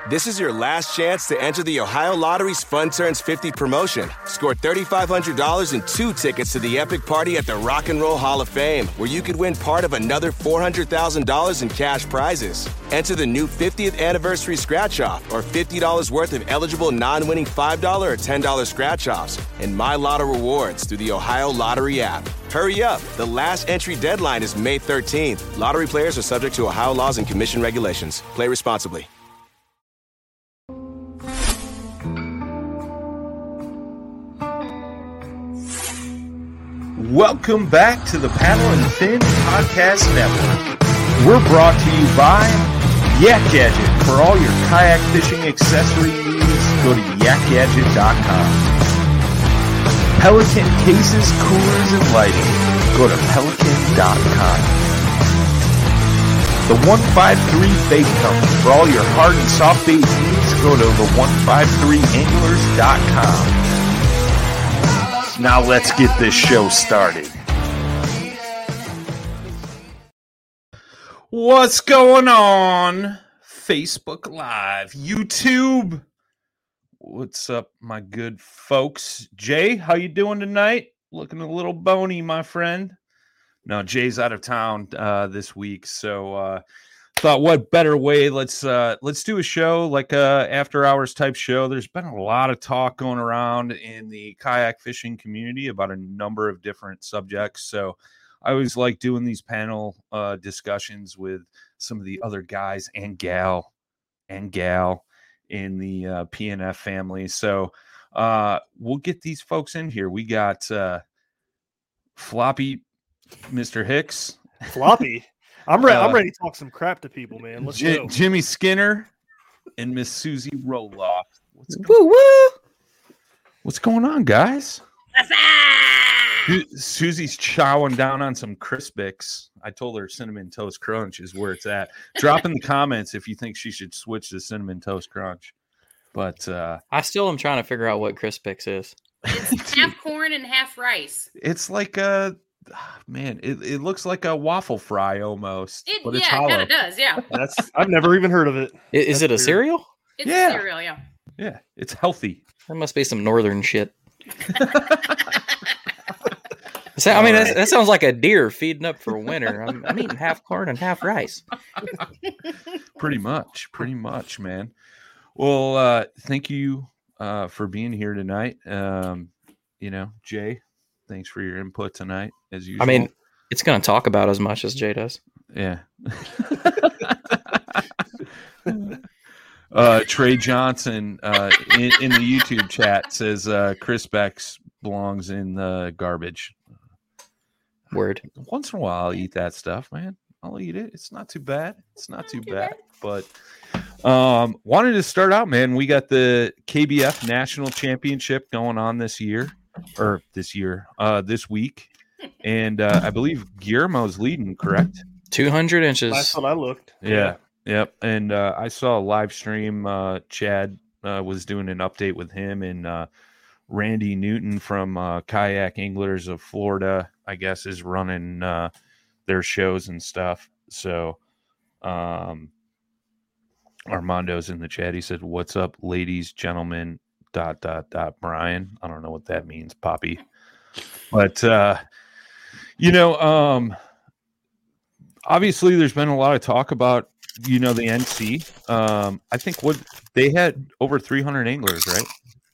This is your last chance to enter the Ohio Lottery's Fun Turns 50 promotion. Score $3,500 and 2 tickets to the epic party at the Rock and Roll Hall of Fame, where you could win part of another $400,000 in cash prizes. Enter the new 50th anniversary scratch-off or $50 worth of eligible non-winning $5 or $10 scratch-offs and My Lotto rewards through the Ohio Lottery app. Hurry up. The last entry deadline is May 13th. Lottery players are subject to Ohio laws and commission regulations. Play responsibly. Welcome back to the Paddle and Fin Podcast Network. We're brought to you by Yak Gadget. For all your kayak fishing accessory needs, go to yakgadget.com. Pelican cases, coolers, and lighting. Go to pelican.com. The 153 Bait Company. For all your hard and soft bait needs, go to the153anglers.com. Now let's get this show started. What's going on? Facebook Live, YouTube. What's up, my good folks? Jay, how you doing tonight? Looking a little bony, my friend. No, Jay's out of town this week, so thought what better way? Let's do a show like a after hours type show. There's been a lot of talk going around in the kayak fishing community about a number of different subjects. So I always like doing these panel discussions with some of the other guys and gal in the PNF family. So we'll get these folks in here. We got Floppy, Mr. Hicks. Floppy. I'm ready to talk some crap to people, man. Let's go. Jimmy Skinner and Miss Susie Roloff. What's going on, guys? Susie's chowing down on some Crispix. I told her Cinnamon Toast Crunch is where it's at. Drop in the comments if you think she should switch to Cinnamon Toast Crunch. But I still am trying to figure out what Crispix is. It's half corn and half rice. It's like a... Man, it looks like a waffle fry almost. But it's hollow. It kind of does, yeah. I've never even heard of it. Is it a cereal? It's a cereal, yeah. Yeah, it's healthy. That must be some northern shit. That sounds like a deer feeding up for winter. I'm eating half corn and half rice. Pretty much, man. Well, thank you for being here tonight. Jay, thanks for your input tonight, as usual. I mean, it's going to talk about as much as Jay does. Yeah. Trey Johnson in the YouTube chat says Crispix belongs in the garbage. Word. Once in a while, I'll eat that stuff, man. I'll eat it. It's not too bad. But wanted to start out, man. We got the KBF National Championship going on this week. And I believe Guillermo's leading, correct? 200 inches. Last time I looked. Yeah. Yep. And I saw a live stream. Chad was doing an update with him, and Randy Newton from Kayak Anglers of Florida, I guess, is running their shows and stuff. So Armando's in the chat. He said, "What's up, ladies, gentlemen, ... Brian." I don't know what that means, Poppy. But, obviously there's been a lot of talk about, the NC. I think they had over 300 anglers, right?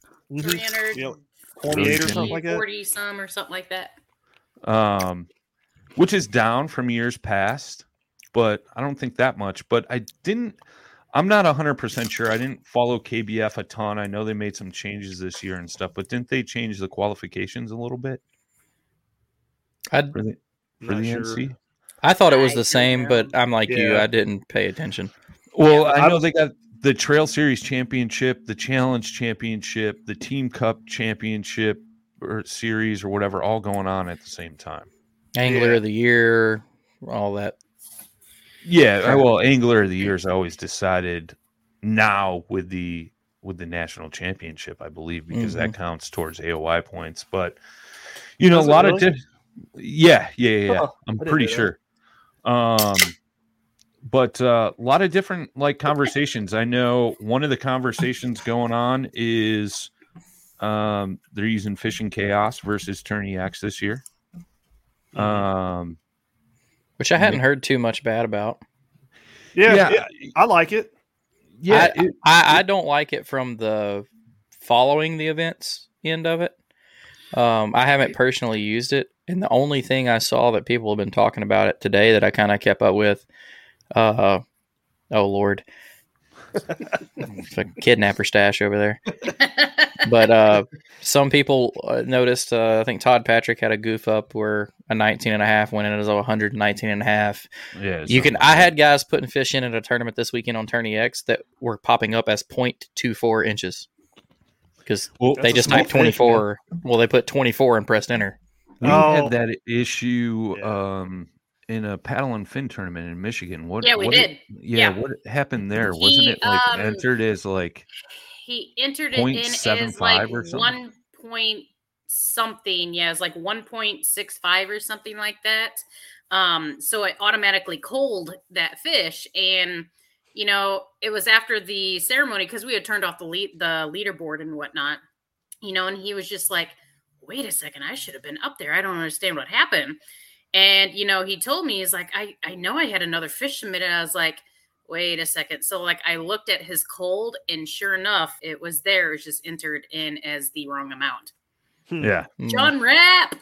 328 or something like that. 40 some or something like that. Which is down from years past, but I don't think that much. But I'm not 100% sure. I didn't follow KBF a ton. I know they made some changes this year and stuff, but didn't they change the qualifications a little bit? For the NC? I thought it was the same, but I'm like you. I didn't pay attention. Well, I know they got the Trail Series Championship, the Challenge Championship, the Team Cup Championship or Series or whatever, all going on at the same time. Angler of the Year, all that. Yeah, well, Angler of the Year is always decided now with the National Championship, I believe, because that counts towards AOI points. But a lot of yeah. Oh, I'm pretty sure. A but a lot of different like conversations. I know one of the conversations going on is they're using Fishing Chaos versus Tourney X this year. Which I hadn't heard too much bad about. Yeah, I like it. Yeah, I don't like it from the following the events end of it. I haven't personally used it, and the only thing I saw that people have been talking about it today that I kind of kept up with, oh Lord, it's a kidnapper stash over there. But some people noticed, I think Todd Patrick had a goof up where a 19.5 went in as a 119.5. Yeah, I had guys putting fish in at a tournament this weekend on Tourney X that were popping up as 0.24 inches because they just typed 24. Well, they put 24 and pressed enter. We had that issue in a paddle and fin tournament in Michigan. What did. What happened there? Wasn't it like entered as like he entered it in as like 1 point something. Yeah, it's like 1.65 or something like that. So it automatically culled that fish, and it was after the ceremony because we had turned off the leaderboard and whatnot. And he was just like, "Wait a second, I should have been up there. I don't understand what happened." And he told me, he's like, I know I had another fish submitted. I was like, wait a second. So like I looked at his cold, and sure enough, it was there. It was just entered in as the wrong amount. Yeah. John Rapp.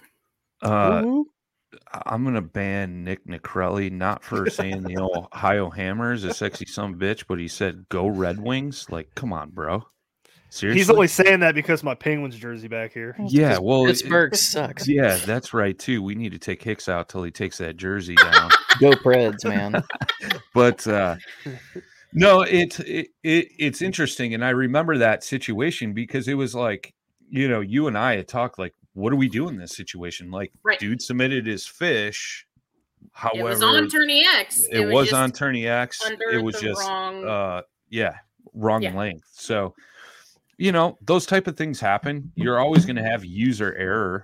I'm gonna ban Nick Nicrelli, not for saying the Ohio Hammer is a sexy son of a bitch, but he said go Red Wings. Like, come on, bro. Seriously? He's only saying that because my Penguins jersey back here. Yeah, well, Pittsburgh sucks. Yeah, that's right too. We need to take Hicks out till he takes that jersey down. Go Preds, man. But no, it's interesting, and I remember that situation because it was like, you and I had talked like, what do we do in this situation? Like, dude submitted his fish. However, it was on Tourney X. It was on Tourney X. It was just wrong Yeah. length. So, those type of things happen. You're always going to have user error,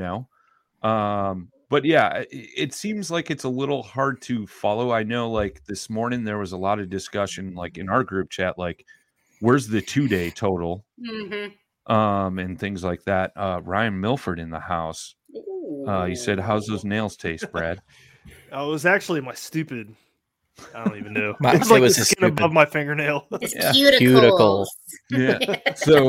but yeah, it seems like it's a little hard to follow. I know like this morning there was a lot of discussion like in our group chat, like where's the 2-day total? And things like that. Ryan Milford in the house. He said, how's those nails taste, Brad? Oh, it was actually my stupid. I don't even know. It like was the skin stupid. above my fingernail. It's cuticles. Yeah. So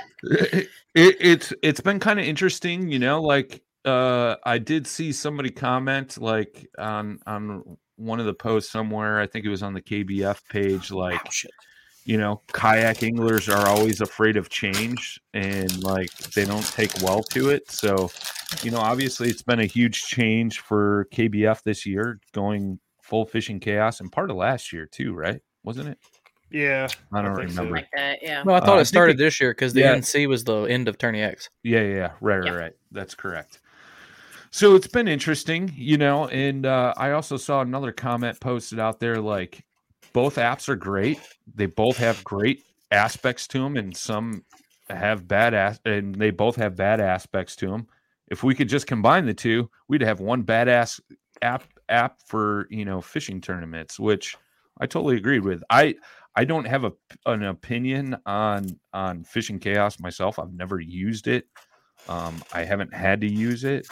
it's been kind of interesting, like I did see somebody comment like on one of the posts somewhere. I think it was on the KBF page, like kayak anglers are always afraid of change and like they don't take well to it. So, obviously it's been a huge change for KBF this year, going full Fishing Chaos, and part of last year too, right? Wasn't it? Yeah, I don't remember. Like that, yeah. No, I thought it started this year because the NC was the end of Tourney X. Yeah. Right. That's correct. So it's been interesting, and I also saw another comment posted out there like both apps are great. They both have great aspects to them, and some have and they both have bad aspects to them. If we could just combine the two, we'd have one badass app for fishing tournaments, which I totally agreed with. I don't have an opinion on Fishing Chaos myself. I've never used it. I haven't had to use it.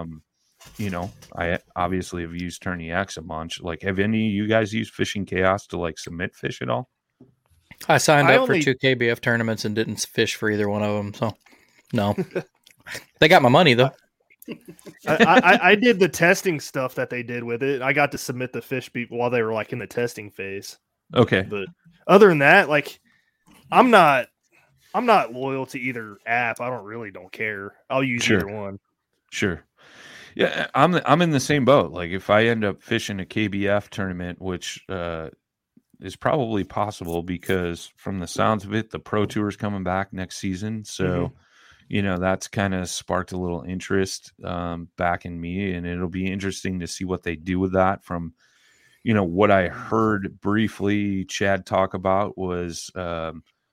I obviously have used Tourney X a bunch. Like, have any of you guys used Fishing Chaos to like submit fish at all? I signed up for 2 KBF tournaments and didn't fish for either one of them. So, no. They got my money, though. I did the testing stuff that they did with it. I got to submit the fish while they were like in the testing phase. Okay. But other than that, like I'm not loyal to either app. I don't care. I'll use either one. Sure. Yeah, I'm in the same boat. Like if I end up fishing a KBF tournament, which is probably possible because from the sounds of it, the Pro Tour is coming back next season. So, that's kind of sparked a little interest back in me, and it'll be interesting to see what they do with that. From, what I heard briefly Chad talk about was, they're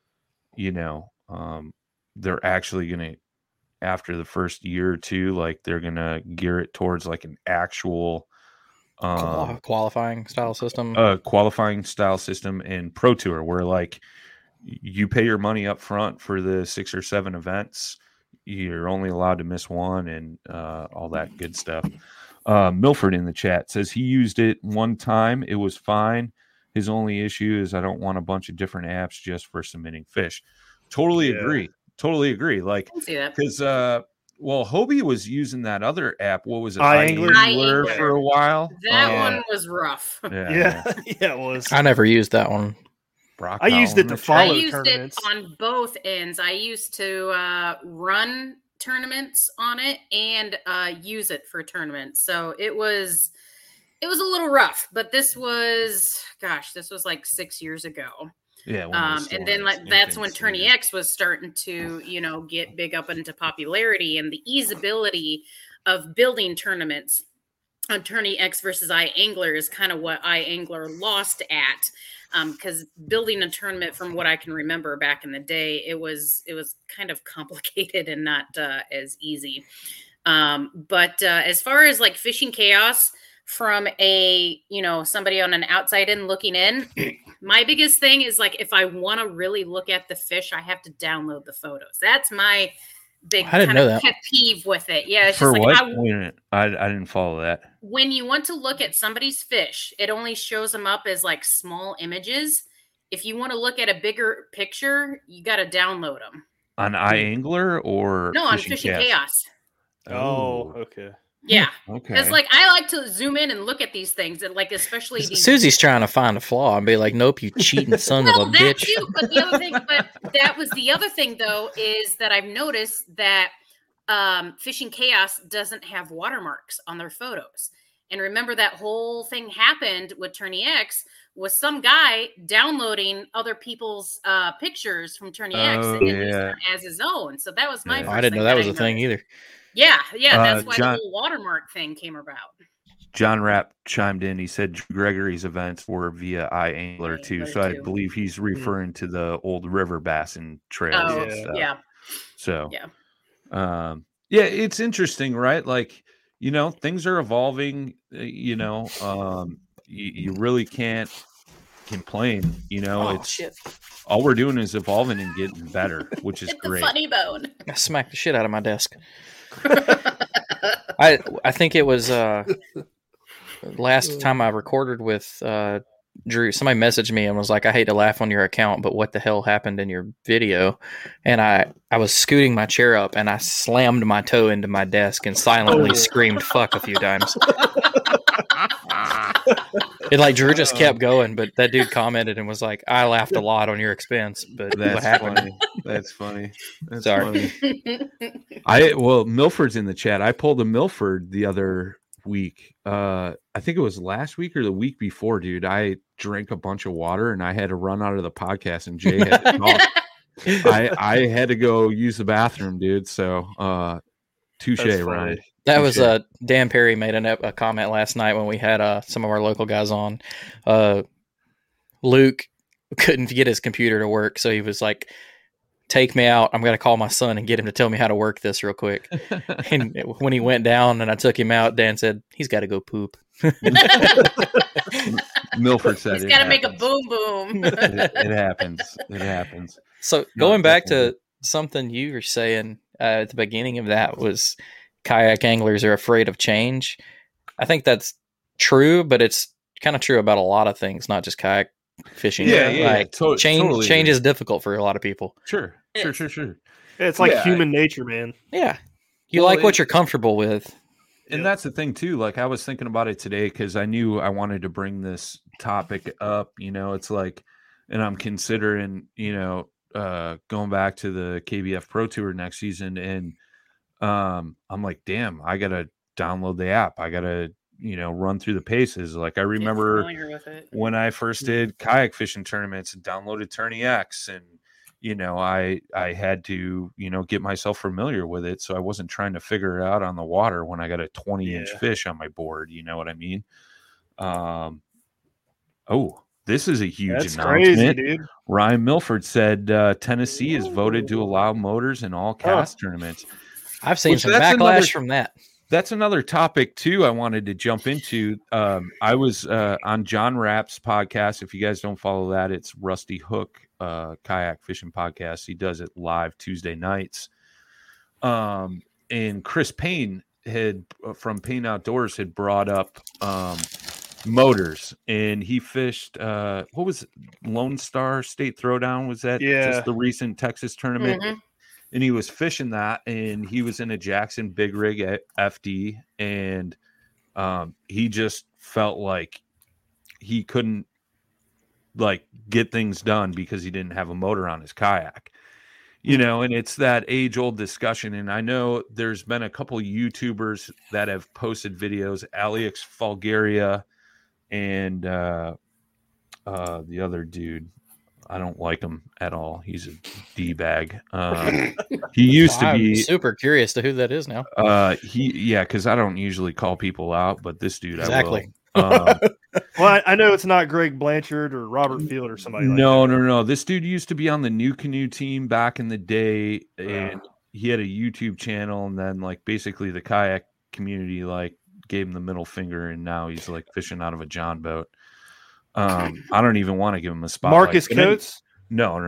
actually going to, after the first year or two, like they're going to gear it towards like an actual qualifying style system. Qualifying style system in Pro Tour, where like you pay your money up front for the 6 or 7 events. You're only allowed to miss one and all that good stuff. Milford in the chat says he used it one time. It was fine. His only issue is I don't want a bunch of different apps just for submitting fish. Totally agree. Like, because Hobie was using that other app. What was it? iAngler for a while. That one was rough. Yeah, it was. I never used that one. I used it to follow tournaments. I used it on both ends. I used to run tournaments on it and use it for tournaments. So it was a little rough, but this was like 6 years ago. Yeah. And then that's when Tourney X was starting to, get big up into popularity, and the easeability of building tournaments on Tourney X versus iAngler is kind of what iAngler lost at. Because building a tournament, from what I can remember back in the day, it was kind of complicated and not as easy. But as far as like Fishing Chaos, from a somebody on an outside in looking in, my biggest thing is like if I want to really look at the fish, I have to download the photos. That's my big kind of pet peeve with it. Yeah, it's for just what? like I didn't follow that. When you want to look at somebody's fish, it only shows them up as like small images. If you want to look at a bigger picture, you got to download them. On iAngler or on Fishing Chaos. Oh, okay. Yeah. Okay. Because like I like to zoom in and look at these things, and like especially Susie's trying to find a flaw and be like, "Nope, you cheating son of a bitch." Too, but that was the other thing though, is that I've noticed that Fishing Chaos doesn't have watermarks on their photos. And remember that whole thing happened with Tourney X was some guy downloading other people's pictures from Tourney X and using them as his own. So that was my first I didn't know that was a thing either. Yeah, that's why the whole watermark thing came about. John Rapp chimed in. He said Gregory's events were via iAngler too. So I believe he's referring to the old river bassin trails. Oh, yeah. So, it's interesting, right? Like, things are evolving, you really can't complain, all we're doing is evolving and getting better, which is great. The funny bone. I smacked the shit out of my desk. I think it was last time I recorded with Drew. Somebody messaged me and was like, "I hate to laugh on your account, but what the hell happened in your video?" And I was scooting my chair up and I slammed my toe into my desk and silently screamed "fuck" a few times. It like Drew just kept going, but that dude commented and was like, "I laughed a lot on your expense, but what happened?" Funny. That's funny. That's Sorry. Funny. Milford's in the chat. I pulled a Milford the other week. I think it was last week or the week before, dude. I drank a bunch of water and I had to run out of the podcast, and Jay had to talk. I had to go use the bathroom, dude. So, touche, Ryan. That was Dan Perry made a comment last night when we had some of our local guys on. Luke couldn't get his computer to work, so he was like, "Take me out. I'm going to call my son and get him to tell me how to work this real quick." And when he went down and I took him out, Dan said, "He's got to go poop." Milford said he's got to make a boom boom. It happens. It happens. So going back to something you were saying at the beginning of that was kayak anglers are afraid of change. I think that's true, but it's kind of true about a lot of things, not just kayak fishing. Change is difficult for a lot of people. Sure. It's like human nature, man. Yeah. You like what you're comfortable with. And that's the thing too. Like I was thinking about it today because I knew I wanted to bring this topic up. It's like, and I'm considering, going back to the KBF Pro Tour next season, and I'm like, damn, I gotta download the app. I gotta, run through the paces. Like I remember when I first did kayak fishing tournaments and downloaded Tourney X, and I had to, get myself familiar with it. So I wasn't trying to figure it out on the water when I got a 20-inch fish on my board. You know what I mean? This is a huge announcement. Crazy, dude. Ryan Milford said Tennessee is voted to allow motors in all cast tournaments. I've seen some backlash from that. that's another topic too I wanted to jump into. I was on John Rapp's podcast. If you guys don't follow that, it's Rusty Hook kayak fishing podcast. He does it live Tuesday nights. And Chris Payne from Payne Outdoors had brought up motors, and he fished what was it? Lone Star State Throwdown, was that just the recent Texas tournament? Mm-hmm. And he was fishing that, and he was in a Jackson Big Rig at FD, and he just felt like he couldn't get things done because he didn't have a motor on his kayak. And it's that age-old discussion. And I know there's been a couple YouTubers that have posted videos, Alex Falgaria and the other dude. I don't like him at all. He's a D-bag. He used to be... I'm super curious to who that is now. Because I don't usually call people out, but this dude, exactly. I will. Well, I know it's not Greg Blanchard or Robert Field or somebody like that. No. This dude used to be on the New Canoe team back in the day, and he had a YouTube channel, and then basically the kayak community gave him the middle finger, and now he's fishing out of a John boat. I don't even want to give him a spot. Marcus Coates? No.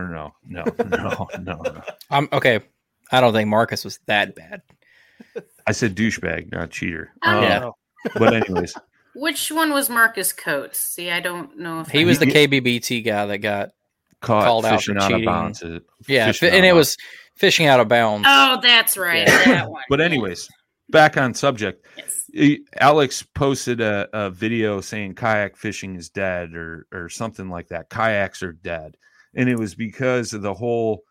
Okay. I don't think Marcus was that bad. I said douchebag, not cheater. Yeah. But anyways. Which one was Marcus Coates? See, I don't know if he was the KBBT guy that got called out for cheating. It was fishing out of bounds. Oh, that's right. That one. But anyways, back on subject. Yes. Alex posted a video saying kayak fishing is dead or something like that. Kayaks are dead. And it was because of the whole,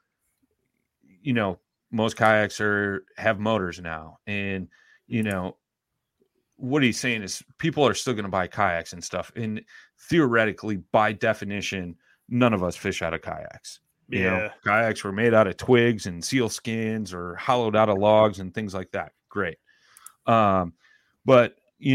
most kayaks have motors now. And, what he's saying is people are still going to buy kayaks and stuff. And theoretically, by definition, none of us fish out of kayaks. Kayaks were made out of twigs and seal skins or hollowed out of logs and things like that. Great. But,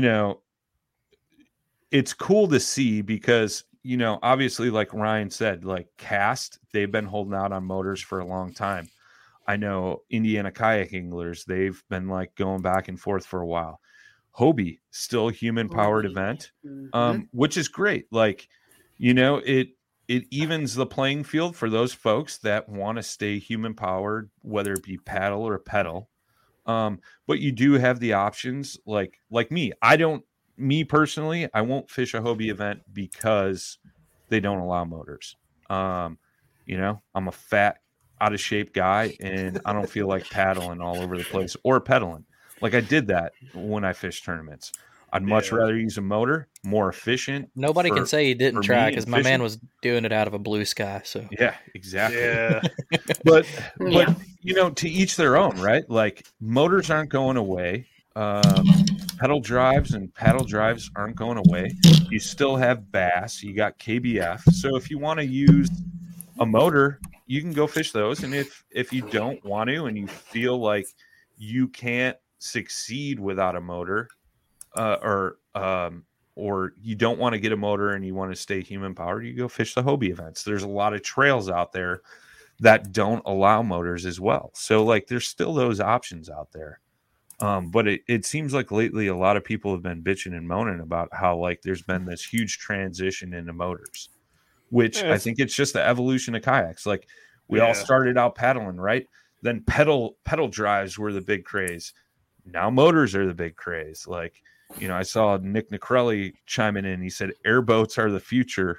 it's cool to see because, obviously, like Ryan said, Cast, they've been holding out on motors for a long time. I know Indiana Kayak Anglers, they've been going back and forth for a while. Hobie, still a human powered event, which is great. It evens the playing field for those folks that want to stay human powered, whether it be paddle or pedal. But you do have the options like me personally, I won't fish a Hobie event because they don't allow motors. I'm a fat, out of shape guy, and I don't feel like paddling all over the place or pedaling. I did that when I fished tournaments. I'd much rather use a motor, more efficient. Nobody can say he didn't try because my man was doing it out of a blue sky. So yeah, exactly. Yeah. but to each their own, right? Motors aren't going away. Pedal drives and paddle drives aren't going away. You still have bass. You got KBF. So if you want to use a motor, you can go fish those. And if you don't want to, and you feel like you can't succeed without a motor, or you don't want to get a motor and you want to stay human powered, you go fish the Hobie events. There's a lot of trails out there that don't allow motors as well. So there's still those options out there. But it seems like lately a lot of people have been bitching and moaning about how there's been this huge transition into motors, which I think it's just the evolution of kayaks. We all started out paddling, right? Then pedal drives were the big craze. Now motors are the big craze. I saw Nick Nicrelli chiming in. He said airboats are the future,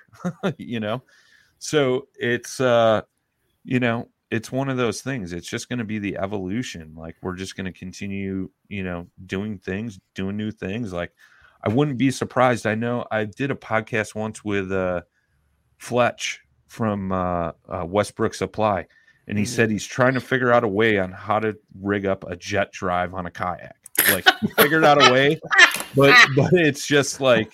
So it's, it's one of those things. It's just going to be the evolution. We're just going to continue, doing new things. I wouldn't be surprised. I know I did a podcast once with Fletch from Westbrook Supply. And he said he's trying to figure out a way on how to rig up a jet drive on a kayak. He figured out a way, but it's just So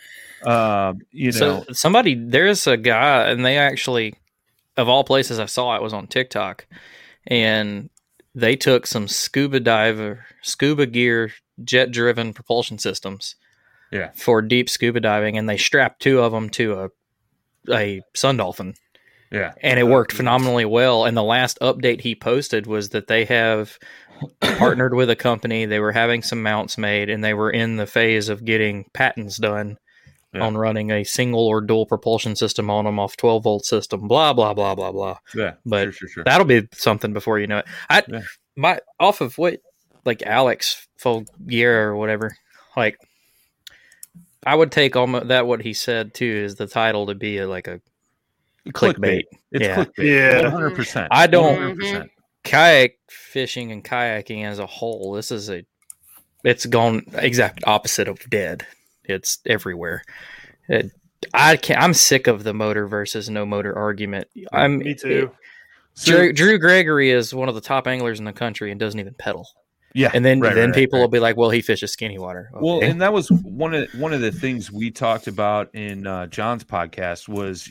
there's a guy, and they actually, of all places I saw it, was on TikTok, and they took some scuba gear, jet-driven propulsion systems, for deep scuba diving, and they strapped two of them to a Sun Dolphin. Yeah. And it worked phenomenally well. And the last update he posted was that they have partnered with a company. They were having some mounts made, and they were in the phase of getting patents done on running a single or dual propulsion system on them off 12-volt system, blah, blah, blah, blah, blah. Yeah, but sure. That'll be something before you know it. Off of what, like Alex Fogier or whatever, like, I would take almost that what he said too is the title to be a clickbait. It's clickbait. Yeah. 100%. I don't 100%. Kayak fishing and kayaking as a whole. It's gone exact opposite of dead. It's everywhere. I'm sick of the motor versus no motor argument. Me too. Drew Gregory is one of the top anglers in the country and doesn't even pedal. Yeah, and then people will be like, "Well, he fishes skinny water." Okay. Well, and that was one of the things we talked about in John's podcast was,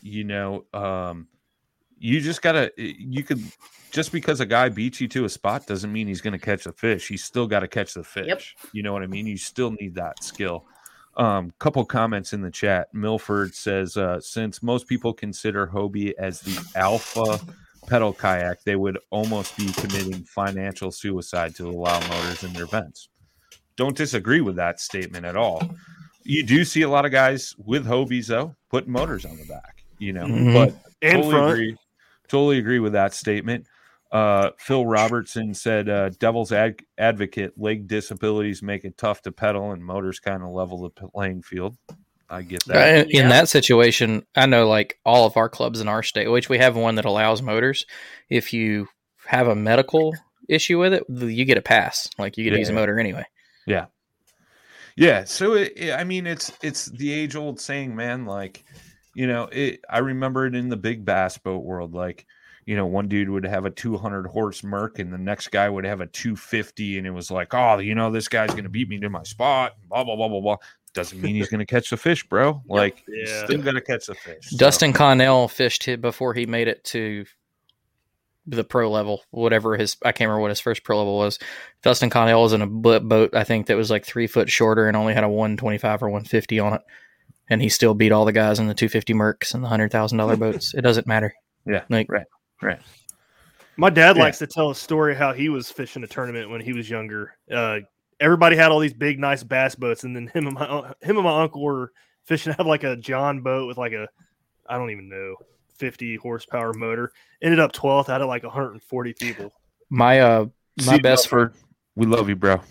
you just gotta just because a guy beats you to a spot doesn't mean he's going to catch the fish. He's still got to catch the fish. Yep. You know what I mean? You still need that skill. Couple comments in the chat. Milford says, since most people consider Hobie as the alpha pedal kayak, they would almost be committing financial suicide to allow motors in their vents. Don't disagree with that statement at all. You do see a lot of guys with Hobies, though, putting motors on the back, but totally agree with that statement. Phil Robertson said, devil's advocate, leg disabilities make it tough to pedal, and motors kind of level the playing field. I get that. In that situation, I know like all of our clubs in our state, which we have one that allows motors. If you have a medical issue with it, you get a pass. Like you get to use a motor anyway. Yeah. Yeah. So, it's the age old saying, man, like, I remember it in the big bass boat world. Like, one dude would have a 200 horse Merc and the next guy would have a 250. And it was like, oh, this guy's going to beat me to my spot. Blah, blah, blah, blah, blah. Doesn't mean he's going to catch the fish, bro. Like, you still got to catch the fish. Dustin Connell fished it before he made it to the pro level, whatever I can't remember what his first pro level was. Dustin Connell was in a boat, I think, that was like 3 foot shorter and only had a 125 or 150 on it. And he still beat all the guys in the 250 Mercs and the $100,000 boats. It doesn't matter. Yeah. Like, Right. My dad likes to tell a story how he was fishing a tournament when he was younger. Everybody had all these big, nice bass boats, and then him and my uncle were fishing out of like a John boat with like I don't even know, 50 horsepower motor. Ended up 12th out of like 140 people. My best friend, we love you, bro.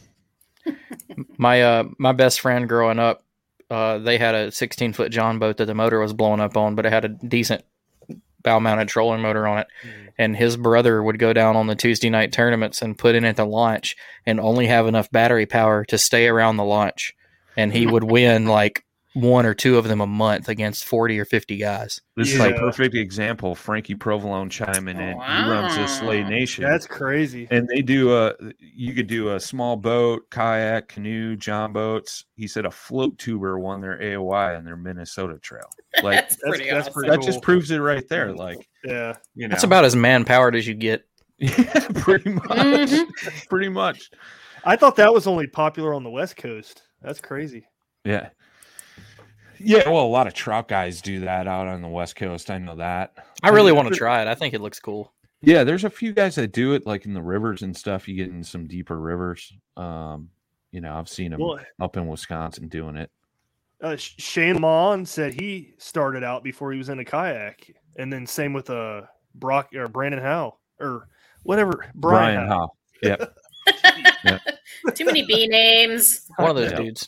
My best friend growing up, they had a 16-foot John boat that the motor was blowing up on, but it had a decent bow-mounted trolling motor on it. And his brother would go down on the Tuesday night tournaments and put in at the launch and only have enough battery power to stay around the launch. And he would win like 1 or 2 of them a month against 40 or 50 guys. This is a perfect example. Frankie Provolone chiming in. He runs this Slay Nation. That's crazy. And they do you could do a small boat, kayak, canoe, John boats. He said a float tuber won their AOI on their Minnesota trail. Like that's pretty awesome. That just proves it right there. Like, that's about as man-powered as you get. Yeah, pretty much. Pretty much. I thought that was only popular on the West Coast. That's crazy. Yeah. Yeah, well, a lot of trout guys do that out on the West Coast. I know that. I really want to try it. I think it looks cool. Yeah, there's a few guys that do it, like in the rivers and stuff. You get in some deeper rivers. I've seen them up in Wisconsin doing it. Shane Mon said he started out before he was in a kayak, and then same with Brock or Brandon Howe or whatever. Brian Howe. Yep. Too many B names. One of those dudes.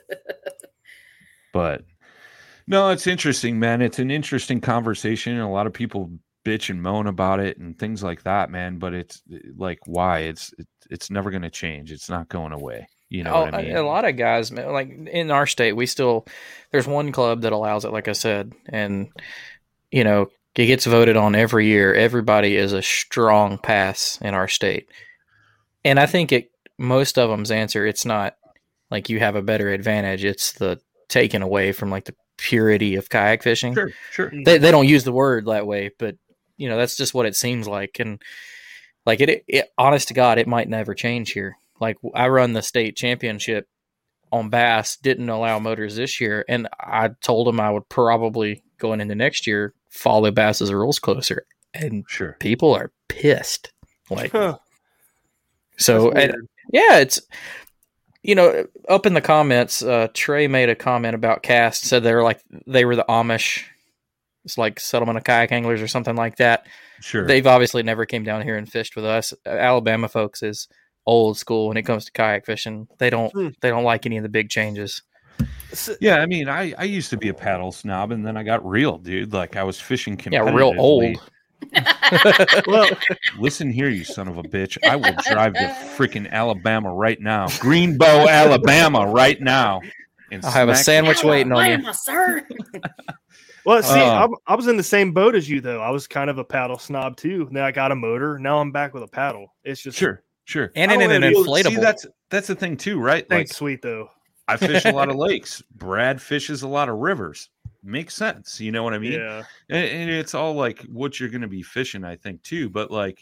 But no, it's interesting, man. It's an interesting conversation. And a lot of people bitch and moan about it and things like that, man. But it's like, why? It's never going to change. It's not going away. You know what I mean? A lot of guys, like in our state, there's one club that allows it, like I said, and it gets voted on every year. Everybody is a strong pass in our state. And I think most of them's answer, it's not like you have a better advantage. It's the taken away from like the purity of kayak fishing. Sure. They don't use the word that way, but that's just what it seems like. And like it honest to God, it might never change here. Like I run the state championship on bass, didn't allow motors this year. And I told them I would probably going into next year, follow bass's rules closer. And people are pissed. Like, So it's, up in the comments, Trey made a comment about cast, said they were the Amish. It's like Settlement of Kayak Anglers or something like that. Sure. They've obviously never came down here and fished with us. Alabama folks is old school when it comes to kayak fishing. They don't like any of the big changes. Yeah, I mean, I used to be a paddle snob, and then I got real, dude. Like, I was fishing competitively. Yeah, real old. Well, listen here, you son of a bitch. I will drive to freaking Alabama right now. Greenbow, Alabama right now. I'll have a sandwich waiting on you. Sir. Well, see, I was in the same boat as you, though. I was kind of a paddle snob, too. Then I got a motor. Now I'm back with a paddle. It's just... Sure. And an inflatable. See, that's the thing, too, right? Thanks, sweet, though. I fish a lot of lakes. Brad fishes a lot of rivers. Makes sense. You know what I mean? Yeah. And it's all like what you're going to be fishing, I think, too. But like,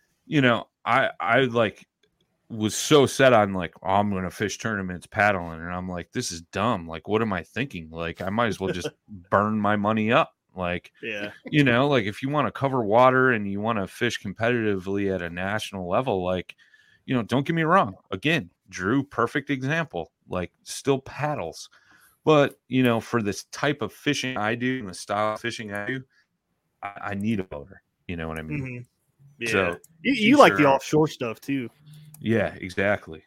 I like was so set on like, oh, I'm going to fish tournaments paddling. And I'm like, this is dumb. Like, what am I thinking? Like, I might as well just burn my money up. Like, yeah, like if you want to cover water and you want to fish competitively at a national level, like, don't get me wrong. Again, Drew, perfect example, like still paddles. But, for this type of fishing I do and the style of fishing I do, I need a motor. You know what I mean? Mm-hmm. Yeah. So you like the offshore stuff too. Yeah, exactly.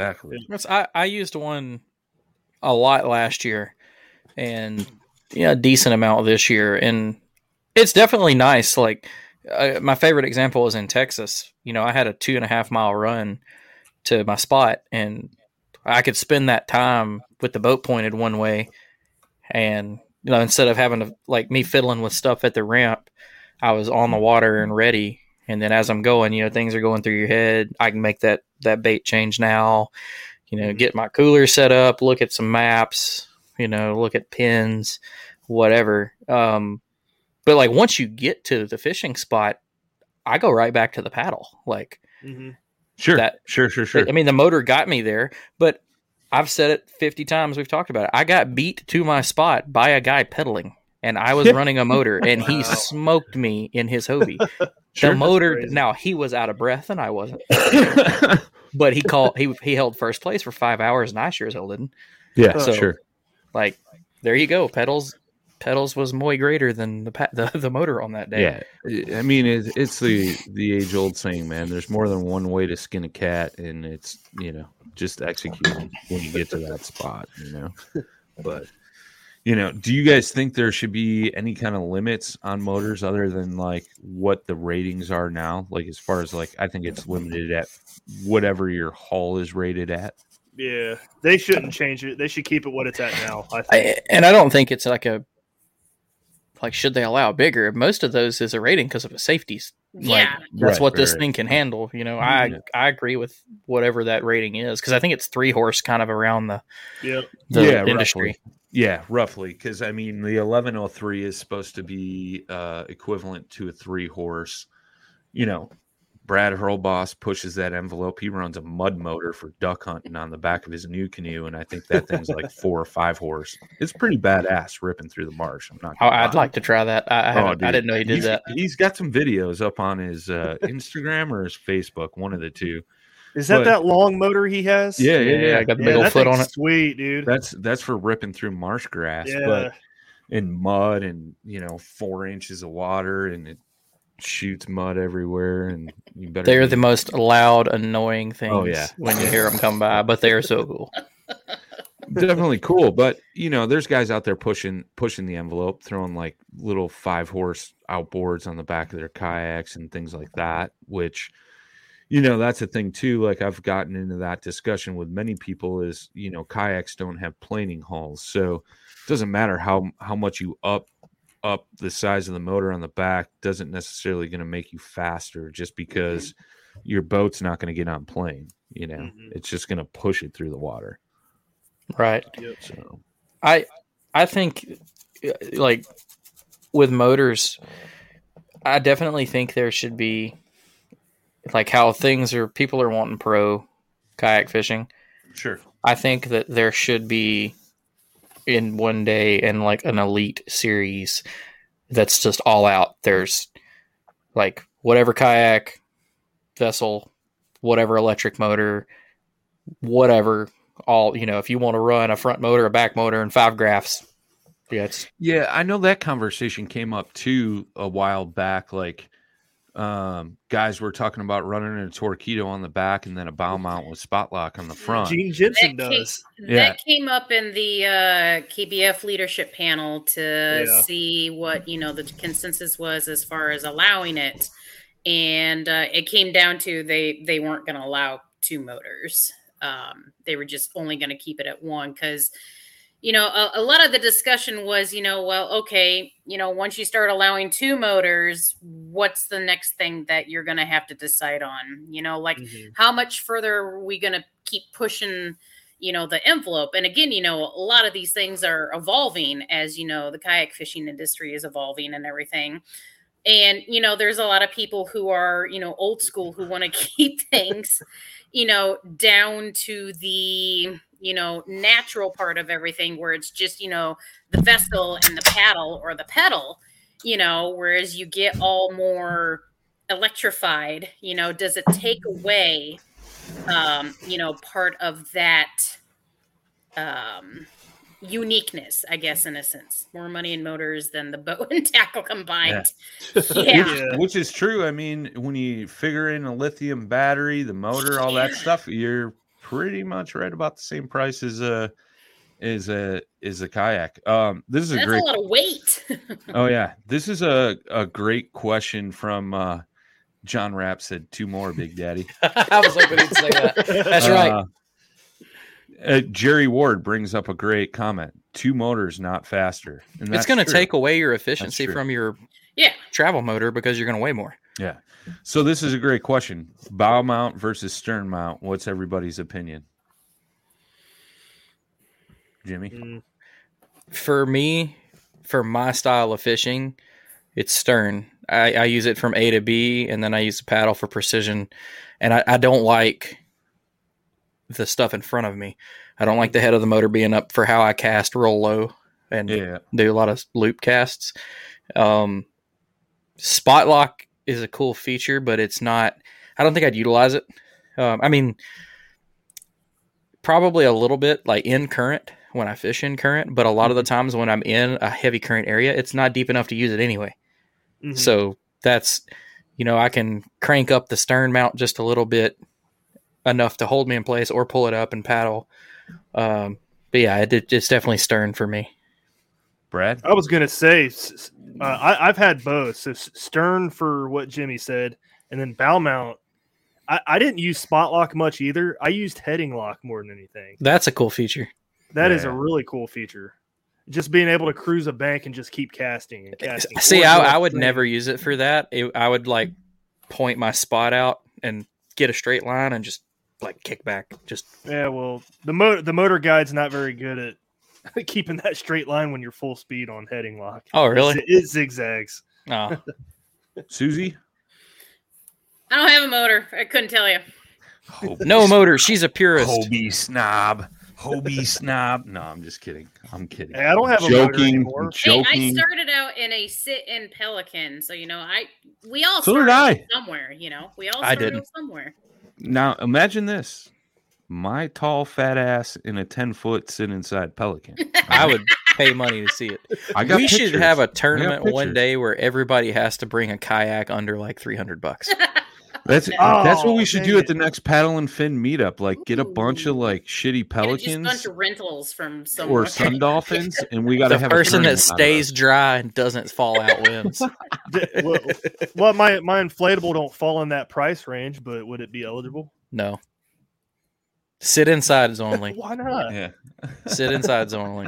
I used one a lot last year and a decent amount this year. And it's definitely nice. Like my favorite example is in Texas. I had a 2.5 mile run to my spot and I could spend that time with the boat pointed one way and, instead of having to like me fiddling with stuff at the ramp, I was on the water and ready. And then as I'm going, things are going through your head. I can make that bait change now, get my cooler set up, look at some maps, look at pins, whatever. But like once you get to the fishing spot, I go right back to the paddle. Like, Sure. I mean, the motor got me there, but I've said it 50 times. We've talked about it. I got beat to my spot by a guy pedaling, and I was running a motor, and he smoked me in his Hobie. The motor. Now he was out of breath, and I wasn't. But he held first place for 5 hours, and I sure as hell didn't. Yeah, so, sure. Like, there you go. Pedals was way greater than the motor on that day. Yeah, I mean it's the age old saying, man. There's more than one way to skin a cat, and it's just execute when you get to that spot. But do you guys think there should be any kind of limits on motors other than like what the ratings are now? Like as far as like I think it's limited at whatever your hull is rated at. Yeah, they shouldn't change it. They should keep it what it's at now. I think. And I don't think it's like should they allow bigger? Most of those is a rating because of a safety. Like that's what this thing can handle. I agree with whatever that rating is because I think it's 3 horse kind of around the industry. Roughly. Yeah, roughly. Because I mean, the 1103 is supposed to be equivalent to a 3 horse. Brad Hurlboss pushes that envelope. He runs a mud motor for duck hunting on the back of his new canoe, and I think that thing's like 4 or 5 horse. It's pretty badass ripping through the marsh. I'd like to try that. I didn't know he did that. He's got some videos up on his Instagram or his Facebook, one of the two. Is that that long motor he has? Yeah. I got the big old foot on it. Sweet, dude. That's for ripping through marsh grass, but in mud and 4 inches of water, and it shoots mud everywhere, and you better. They're the most loud, annoying things when you hear them come by, but they are so cool. Definitely cool, but there's guys out there pushing the envelope, throwing like little 5 horse outboards on the back of their kayaks and things like that, which that's a thing too. Like I've gotten into that discussion with many people is kayaks don't have planing hulls, so it doesn't matter how much you up the size of the motor on the back doesn't necessarily going to make you faster just because your boat's not going to get on plane. It's just going to push it through the water. Right. So I think like with motors, I definitely think there should be like how people are wanting pro kayak fishing. Sure. I think that there should be in one day and like an elite series that's just all out. There's like whatever kayak vessel whatever electric motor, whatever. All, if you want to run a front motor, a back motor, and 5 graphs. Yeah, I know that conversation came up too a while back. Like, guys were talking about running a Torqeedo on the back and then a bow mount with spot lock on the front. Gene Jensen does. That came up in the KBF leadership panel to see what the consensus was as far as allowing it, and it came down to they weren't going to allow 2 motors. They were just only going to keep it at 1 because. A lot of the discussion was, once you start allowing 2 motors, what's the next thing that you're going to have to decide on? How much further are we going to keep pushing, the envelope? And again, a lot of these things are evolving as, the kayak fishing industry is evolving and everything. And, there's a lot of people who are, old school who want to keep things, down to the natural part of everything where it's just, the vessel and the paddle or the pedal, whereas you get all more electrified, does it take away, part of that uniqueness, I guess, in a sense. More money in motors than the boat and tackle combined. Yeah. Which is true. I mean, when you figure in a lithium battery, the motor, all that stuff, you're pretty much right about the same price as a kayak. This is That's a lot of weight. Oh yeah, this is a great question from John Rapp. Said 2 more, Big Daddy. I was hoping he'd say that. That's right. Jerry Ward brings up a great comment: 2 motors, not faster. And it's going to take away your efficiency from your travel motor because you're going to weigh more. Yeah. So this is a great question. Bow mount versus stern mount. What's everybody's opinion? Jimmy? For me, for my style of fishing, it's stern. I use it from A to B, and then I use the paddle for precision. And I don't like the stuff in front of me. I don't like the head of the motor being up for how I cast real low and do a lot of loop casts. Spot lock is a cool feature, but it's not, I don't think I'd utilize it. I mean, probably a little bit like in current when I fish in current, but a lot of the times when I'm in a heavy current area, it's not deep enough to use it anyway. Mm-hmm. So that's, I can crank up the stern mount just a little bit enough to hold me in place or pull it up and paddle. But yeah, it's definitely stern for me. Brad? I was going to say, I've had both. So stern for what Jimmy said, and then bow mount. I didn't use spot lock much either. I used heading lock more than anything. That's a cool feature. That is a really cool feature. Just being able to cruise a bank and just keep casting and casting. See, I would never use it for that. I would point my spot out and get a straight line and just kick back. Well, the motor guide's not very good at keeping that straight line when you're full speed on heading lock. Oh, really? It zigzags. Oh. Susie? I don't have a motor. I couldn't tell you. No motor. She's a purist. Hobie snob. No, I'm just kidding. I'm kidding. Hey, I don't have a motor anymore. Joking. Hey, I started out in a sit-in Pelican, so we all so started somewhere. We all started somewhere. Now imagine this: my tall fat ass in a 10-foot sit inside Pelican. I would pay money to see it. We should have a tournament one day where everybody has to bring a kayak under $300. That's what we should do at the next Paddle and Fin meetup. Get a bunch of shitty Pelicans, just a bunch of rentals from somewhere. Or Sun Dolphins, and we got to have a person that stays dry and doesn't fall out wins. Well, my inflatable don't fall in that price range, but would it be eligible? No. Sit insides only. Why not? Yeah. Sit insides only.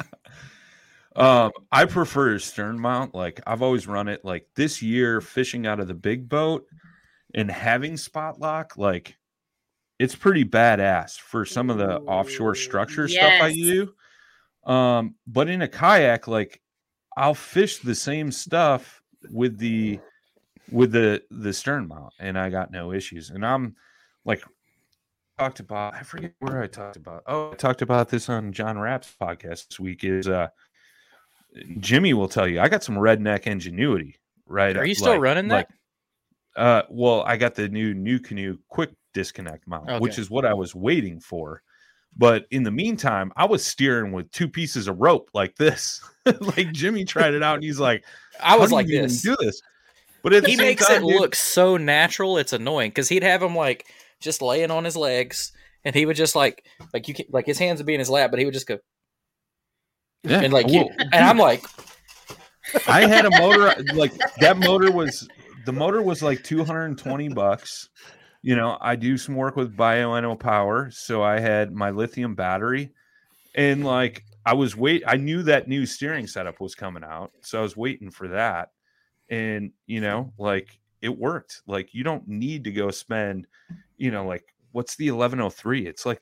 I prefer stern mount. I've always run it. This year, fishing out of the big boat and having spot lock, it's pretty badass for some of the offshore structure stuff I do. But in a kayak, I'll fish the same stuff with the stern mount, and I got no issues. And I'm talked about, I forget where I talked about. Oh, I talked about this on John Rapp's podcast this week. Is Jimmy will tell you I got some redneck ingenuity. Right? Are you still running that? Well, I got the new canoe quick disconnect mount, which is what I was waiting for. But in the meantime, I was steering with 2 pieces of rope like this. Like Jimmy tried it out and he's like, I was like this. Do this. But he makes it look so natural. It's annoying because he'd have him like just laying on his legs, and he would just like you can, like his hands would be in his lap, but he would just go, and like you, and I'm like, I had a motor like that. The motor was like $220. You know, I do some work with Bioenno Power, so I had my lithium battery, and like I knew that new steering setup was coming out, so I was waiting for that. And, you know, like it worked. Like you don't need to go spend, you know, like what's the 1103? It's like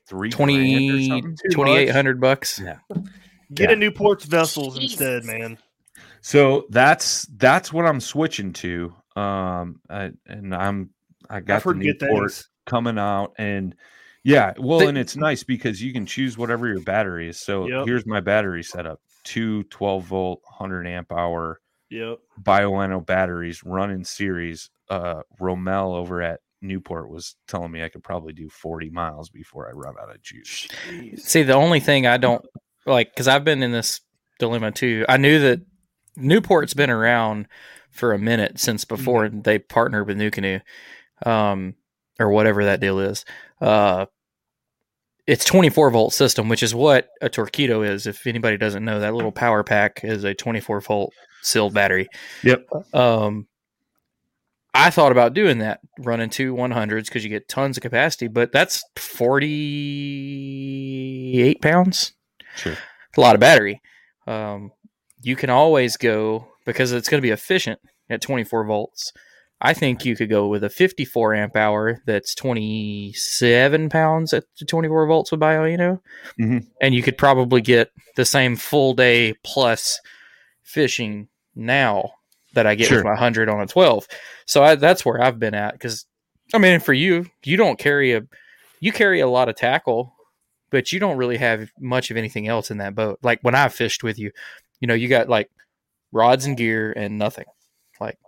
$2,800. Yeah. Get a Newport's vessels instead, man. So that's what I'm switching to. I got the Newport coming out, and and it's nice because you can choose whatever your battery is. So here's my battery setup: 2 12-volt, 100 amp hour. Bioenno batteries run in series. Romel over at Newport was telling me I could probably do 40 miles before I run out of juice. See, the only thing I don't like, because I've been in this dilemma too. I knew that Newport's been around for a minute since before they partnered with NuCanoe, or whatever that deal is. It's 24-volt system, which is what a Torqeedo is. If anybody doesn't know, that little power pack is a 24-volt sealed battery. Yep. I thought about doing that, running 2 100s because you get tons of capacity, but that's 48 pounds. Sure. It's a lot of battery. You can always go, because it's going to be efficient at 24 volts. I think you could go with a 54 amp hour that's 27 pounds at 24 volts with Bioenno. And you could probably get the same full day plus fishing now that I get with my 100 on a 12. So that's where I've been at. Because, I mean, for you carry a lot of tackle, but you don't really have much of anything else in that boat. Like when I fished with you, you know, you got like rods and gear and nothing. Like,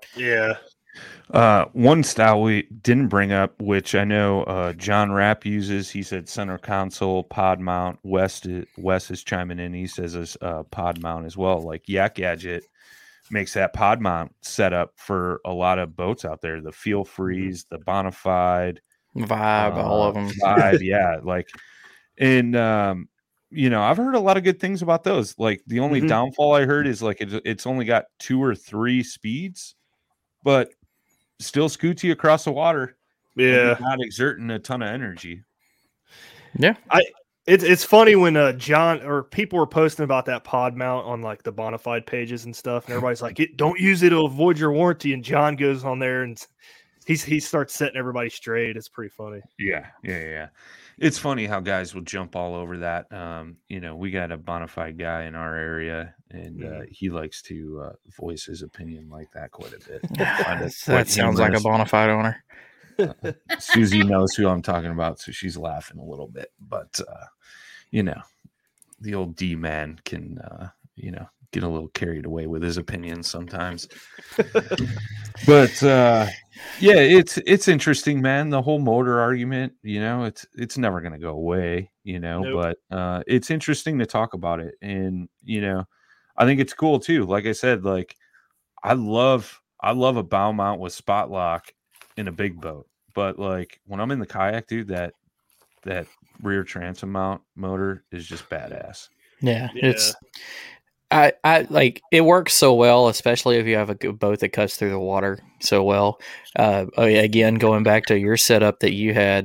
one style we didn't bring up, which I know John Rapp uses. He said center console pod mount. Wes is chiming in. He says this pod mount as well. Like Yak Gadget makes that pod mount setup for a lot of boats out there. The Feel Freeze, the Bonafide, Vibe, all of them. Vibe, yeah. Like, and you know, I've heard a lot of good things about those. Like the only downfall I heard is like it's only got 2 or 3 speeds, but still scoots you across the water. Yeah, not exerting a ton of energy. Yeah, it's funny when John or people were posting about that pod mount on like the Bonafide pages and stuff, and everybody's like, "Don't use it; it'll avoid your warranty." And John goes on there and he starts setting everybody straight. It's pretty funny. Yeah. It's funny how guys will jump all over that. You know, we got a Bonafide guy in our area, and he likes to voice his opinion like that quite a bit. That sounds like a Bonafide owner. Susie knows who I'm talking about, so she's laughing a little bit. But, you know, the old D-man can, you know, get a little carried away with his opinions sometimes. But, yeah, it's interesting, man. The whole motor argument, you know, it's never going to go away, you know, but it's interesting to talk about it. And, you know, I think it's cool too. Like I said, like I love a bow mount with spot lock in a big boat, but like when I'm in the kayak, dude, that rear transom mount motor is just badass. Yeah. It's, I like it works so well, especially if you have a good boat that cuts through the water so well. Again, going back to your setup that you had.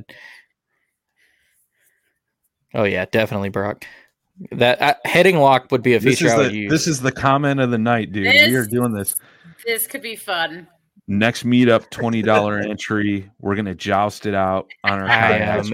Oh yeah, definitely, Brock. That heading lock would be a feature I would use. This is the comment of the night, dude. We are doing this. This could be fun. Next meetup, $20 entry. We're gonna joust it out on our kayaks.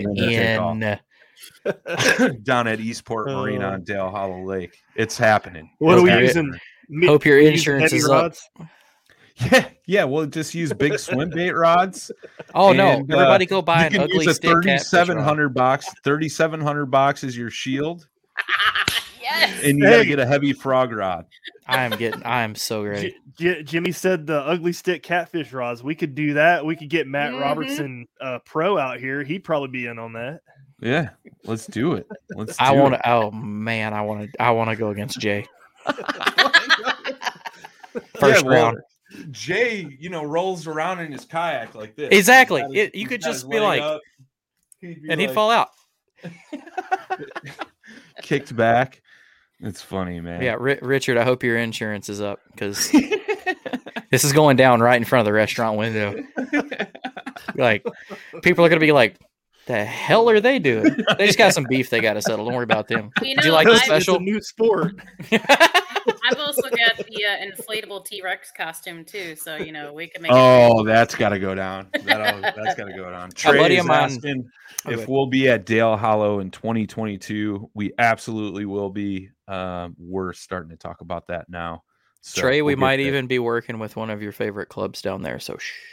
Down at Eastport Marina on Dale Hollow Lake. It's happening. What are we using? Hope your insurance is up. Yeah. We'll just use big swim bait rods. Oh no! Everybody go buy an ugly stick. $3,700 box. $3,700 is your shield. Yes. Yes. And you got to get a heavy frog rod. I am so ready. Jimmy said the ugly stick catfish rods. We could do that. We could get Matt Robertson pro out here. He'd probably be in on that. Yeah, let's do it. I want to. Oh man, I want to go against Jay. First round. Jay, rolls around in his kayak like this. Exactly. You could just be like, he'd fall out. Kicked back. It's funny, man. Yeah, Richard, I hope your insurance is up because this is going down right in front of the restaurant window. Like, people are going to be like, the hell are they doing? They just got some beef they got to settle. Don't worry about them. Do you like the special? It's a new sport. I've also got the inflatable T-Rex costume too, so we can make. Oh, that's got to go down. That's got to go down. Trey buddy is of mine, asking if we'll be at Dale Hollow in 2022. We absolutely will be. We're starting to talk about that now. So Trey, we might even be working with one of your favorite clubs down there. So shh.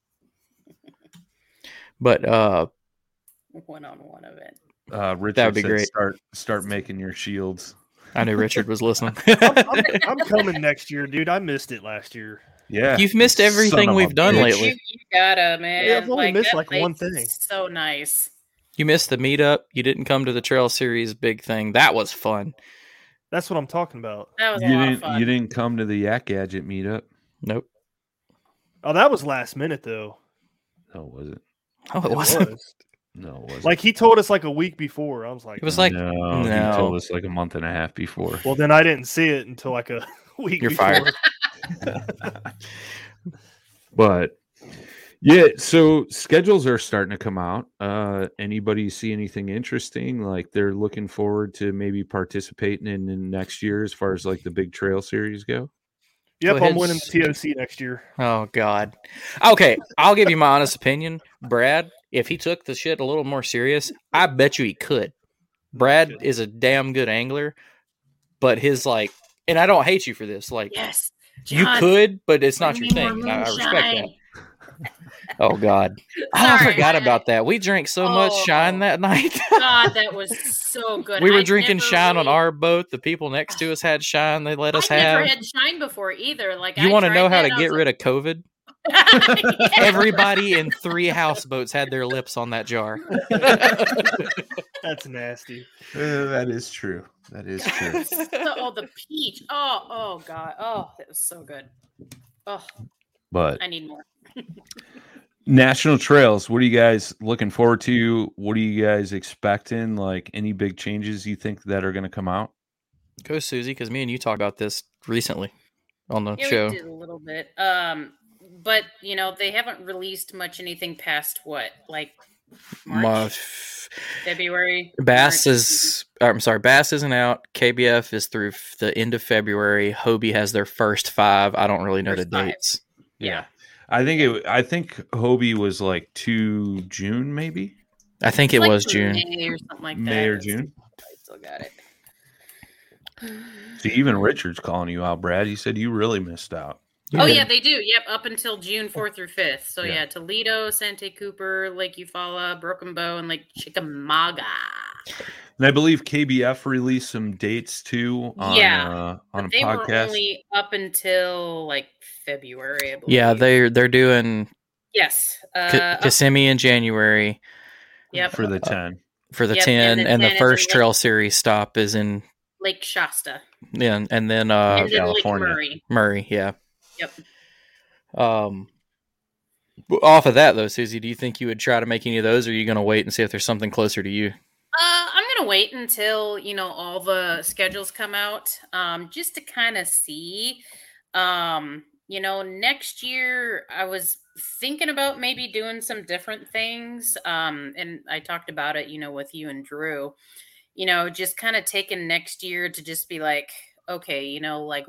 But one-on-one event. Richard, that would be great. Start making your shields. I knew Richard was listening. I'm coming next year, dude. I missed it last year. Yeah, you've missed everything we've done lately. You gotta, man. Yeah, I've only missed like one thing. So nice. You missed the meetup. You didn't come to the Trail Series big thing. That was fun. That's what I'm talking about. That was a lot of fun. You didn't come to the Yak Gadget meetup. Nope. Oh, that was last minute though. No, was it? Oh, it wasn't. No, it wasn't. Like he told us like a week before. I was like, it was like no. He told us like a month and a half before. Well, then I didn't see it until like a week. You're before. fired. But yeah, so schedules are starting to come out. Anybody see anything interesting? Like they're looking forward to maybe participating in next year as far as like the big trail series go? Yep, I'm winning the TOC next year. Oh God. Okay, I'll give you my honest opinion. Brad, if he took the shit a little more serious, I bet you he could. Brad is a damn good angler, but his like, and I don't hate you for this. Like, yes, John, you could, but it's not your thing. I respect that. Oh God, I forgot about that. We drank so much Shine that night. God, that was so good. We were drinking Shine on our boat. The people next to us had Shine. They let us have. I've never had Shine before either. Like, you want to know how to get rid of COVID? Everybody in 3 houseboats had their lips on that jar. That's nasty. That is true. That is true. The peach. Oh God. Oh, that was so good. Oh, but I need more. National Trails, what are you guys looking forward to? What are you guys expecting? Like any big changes you think that are going to come out? Go, Susie, because me and you talked about this recently on the show. We did a little bit. But they haven't released anything past what, like March, February. Bass isn't out. KBF is through the end of February. Hobie has their first 5. I don't really know the dates. Yeah. I think Hobie was like 2 June, maybe. I think it was June. May or something like that. May or June. I still got it. See, even Richard's calling you out, Brad. He said you really missed out. Yeah, they do. Yep, up until June 4th through 5th. So yeah, Toledo, Santa Cooper, Lake Eufaula, Broken Bow, and Lake Chickamauga. And I believe KBF released some dates too on a podcast. They were only up until like February, I believe. Yeah, they're doing Kissimmee in January. Yep. For the 10. For the 10, and the first Trail Series stop is in Lake Shasta. Yeah, and then California. Lake Murray, yeah. Yep. Off of that though, Susie, do you think you would try to make any of those, or are you going to wait and see if there's something closer to you? I'm going to wait until, all the schedules come out, just to kind of see. Next year I was thinking about maybe doing some different things. And I talked about it, with you and Drew, just kind of taking next year to just be like, okay, like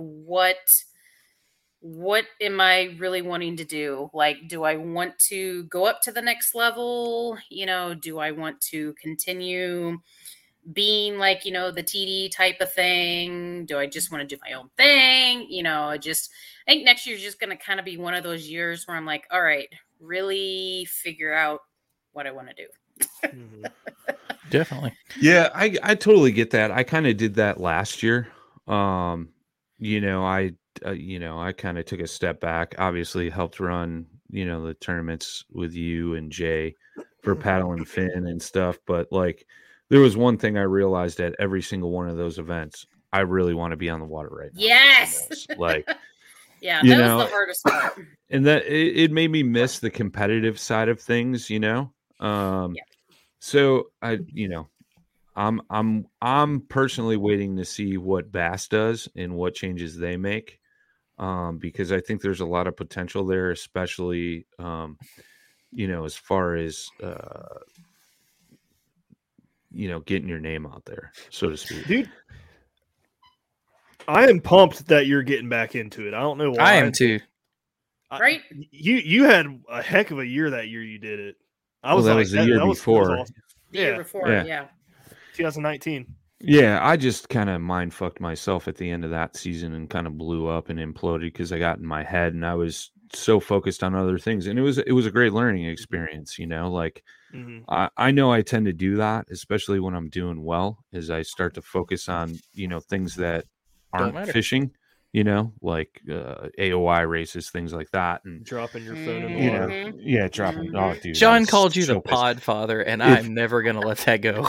what am I really wanting to do? Like, do I want to go up to the next level? Do I want to continue being like, the TD type of thing? Do I just want to do my own thing? I think next year is just going to kind of be one of those years where I'm like, all right, really figure out what I want to do. Definitely. Yeah, I totally get that. I kind of did that last year. You know, I kind of took a step back. Obviously, helped run the tournaments with you and Jay for Paddle and Fin and stuff. But like, there was one thing I realized at every single one of those events. I really want to be on the water right now. Yes. Like, yeah, that was the hardest part. And that it made me miss the competitive side of things. So I'm personally waiting to see what Bass does and what changes they make, because I think there's a lot of potential there, especially as far as getting your name out there, so to speak. Dude, I am pumped that you're getting back into it. I don't know why. I am too. Right? You had a heck of a year that year you did it. That was the year before. Was awesome. The year before, yeah. 2019. Yeah, I just kind of mind fucked myself at the end of that season and kind of blew up and imploded because I got in my head and I was so focused on other things. And it was a great learning experience, like I know I tend to do that, especially when I'm doing well, as I start to focus on, things that aren't fishing, like AOI races, things like that, and dropping your phone in the water. Yeah, dropping. Oh, dude, John called you the pod father, and I'm never gonna let that go.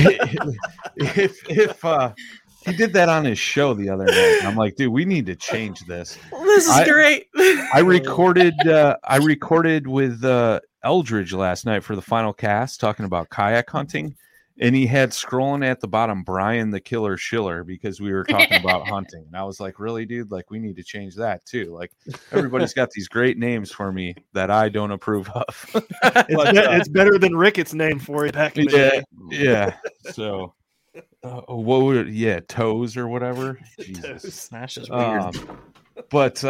if he did that on his show the other night, I'm like, dude, we need to change this. This is great. I recorded with Eldridge last night for the final cast, talking about kayak hunting. And he had scrolling at the bottom, Brian the Killer Schiller, because we were talking about hunting. And I was like, really, dude? Like, we need to change that too. Like, everybody's got these great names for me that I don't approve of. It's better than Ricketts' name for it back in the day. Yeah. So, what would it? Yeah, Toes or whatever. Jesus. That's just weird. But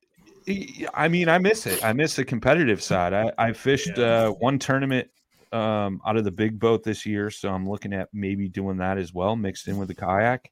I mean, I miss it. I miss the competitive side. I fished one tournament out of the big boat this year, so I'm looking at maybe doing that as well, mixed in with the kayak.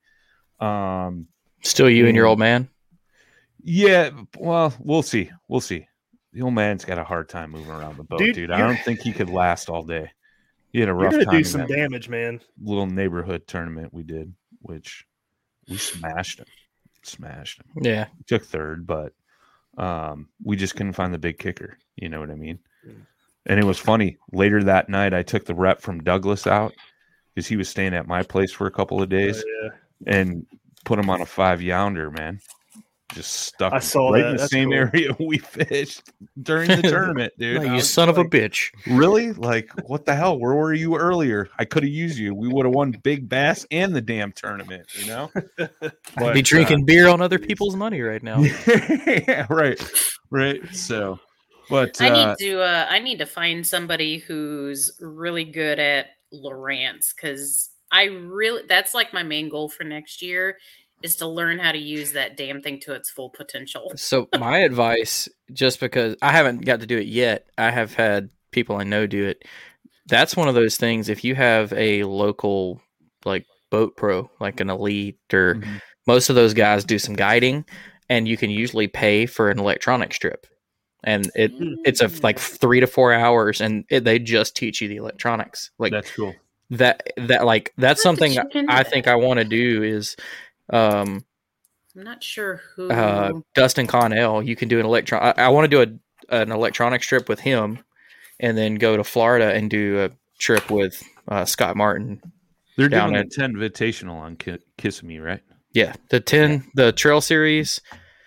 Still you and your old man? Yeah, well, we'll see. The old man's got a hard time moving around the boat, dude. I don't think he could last all day. He had a rough time. You're gonna do some damage, man. Little neighborhood tournament we did, which we smashed him. Yeah, we took third, but we just couldn't find the big kicker. You know what I mean? And it was funny. Later that night, I took the rep from Douglas out because he was staying at my place for a couple of days, and put him on a 5-younder, man. Just stuck right in the same area we fished during the tournament, dude. You son of a bitch. Really? Like, what the hell? Where were you earlier? I could have used you. We would have won big bass and the damn tournament, I'd be drinking beer on other people's money right now. Yeah, right. So... But I need to find somebody who's really good at Lowrance, because that's like my main goal for next year is to learn how to use that damn thing to its full potential. So my advice, just because I haven't got to do it yet, I have had people I know do it. That's one of those things. If you have a local like boat pro, like an Elite, or most of those guys do some guiding, and you can usually pay for an electronic strip. And it's like 3 to 4 hours, and they just teach you the electronics. Like, that's cool. That's something I think I want to do is. I'm not sure who. Dustin Connell. You can do an electron. I want to do an electronic strip with him, and then go to Florida and do a trip with Scott Martin. They're doing a 10 Invitational on Kissimmee, right? Yeah, the Trail Series.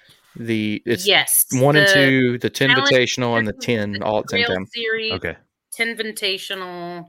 It's 1 and 2, the 10 Invitational and the 10 all at the same time. Series, okay. 10 Invitational,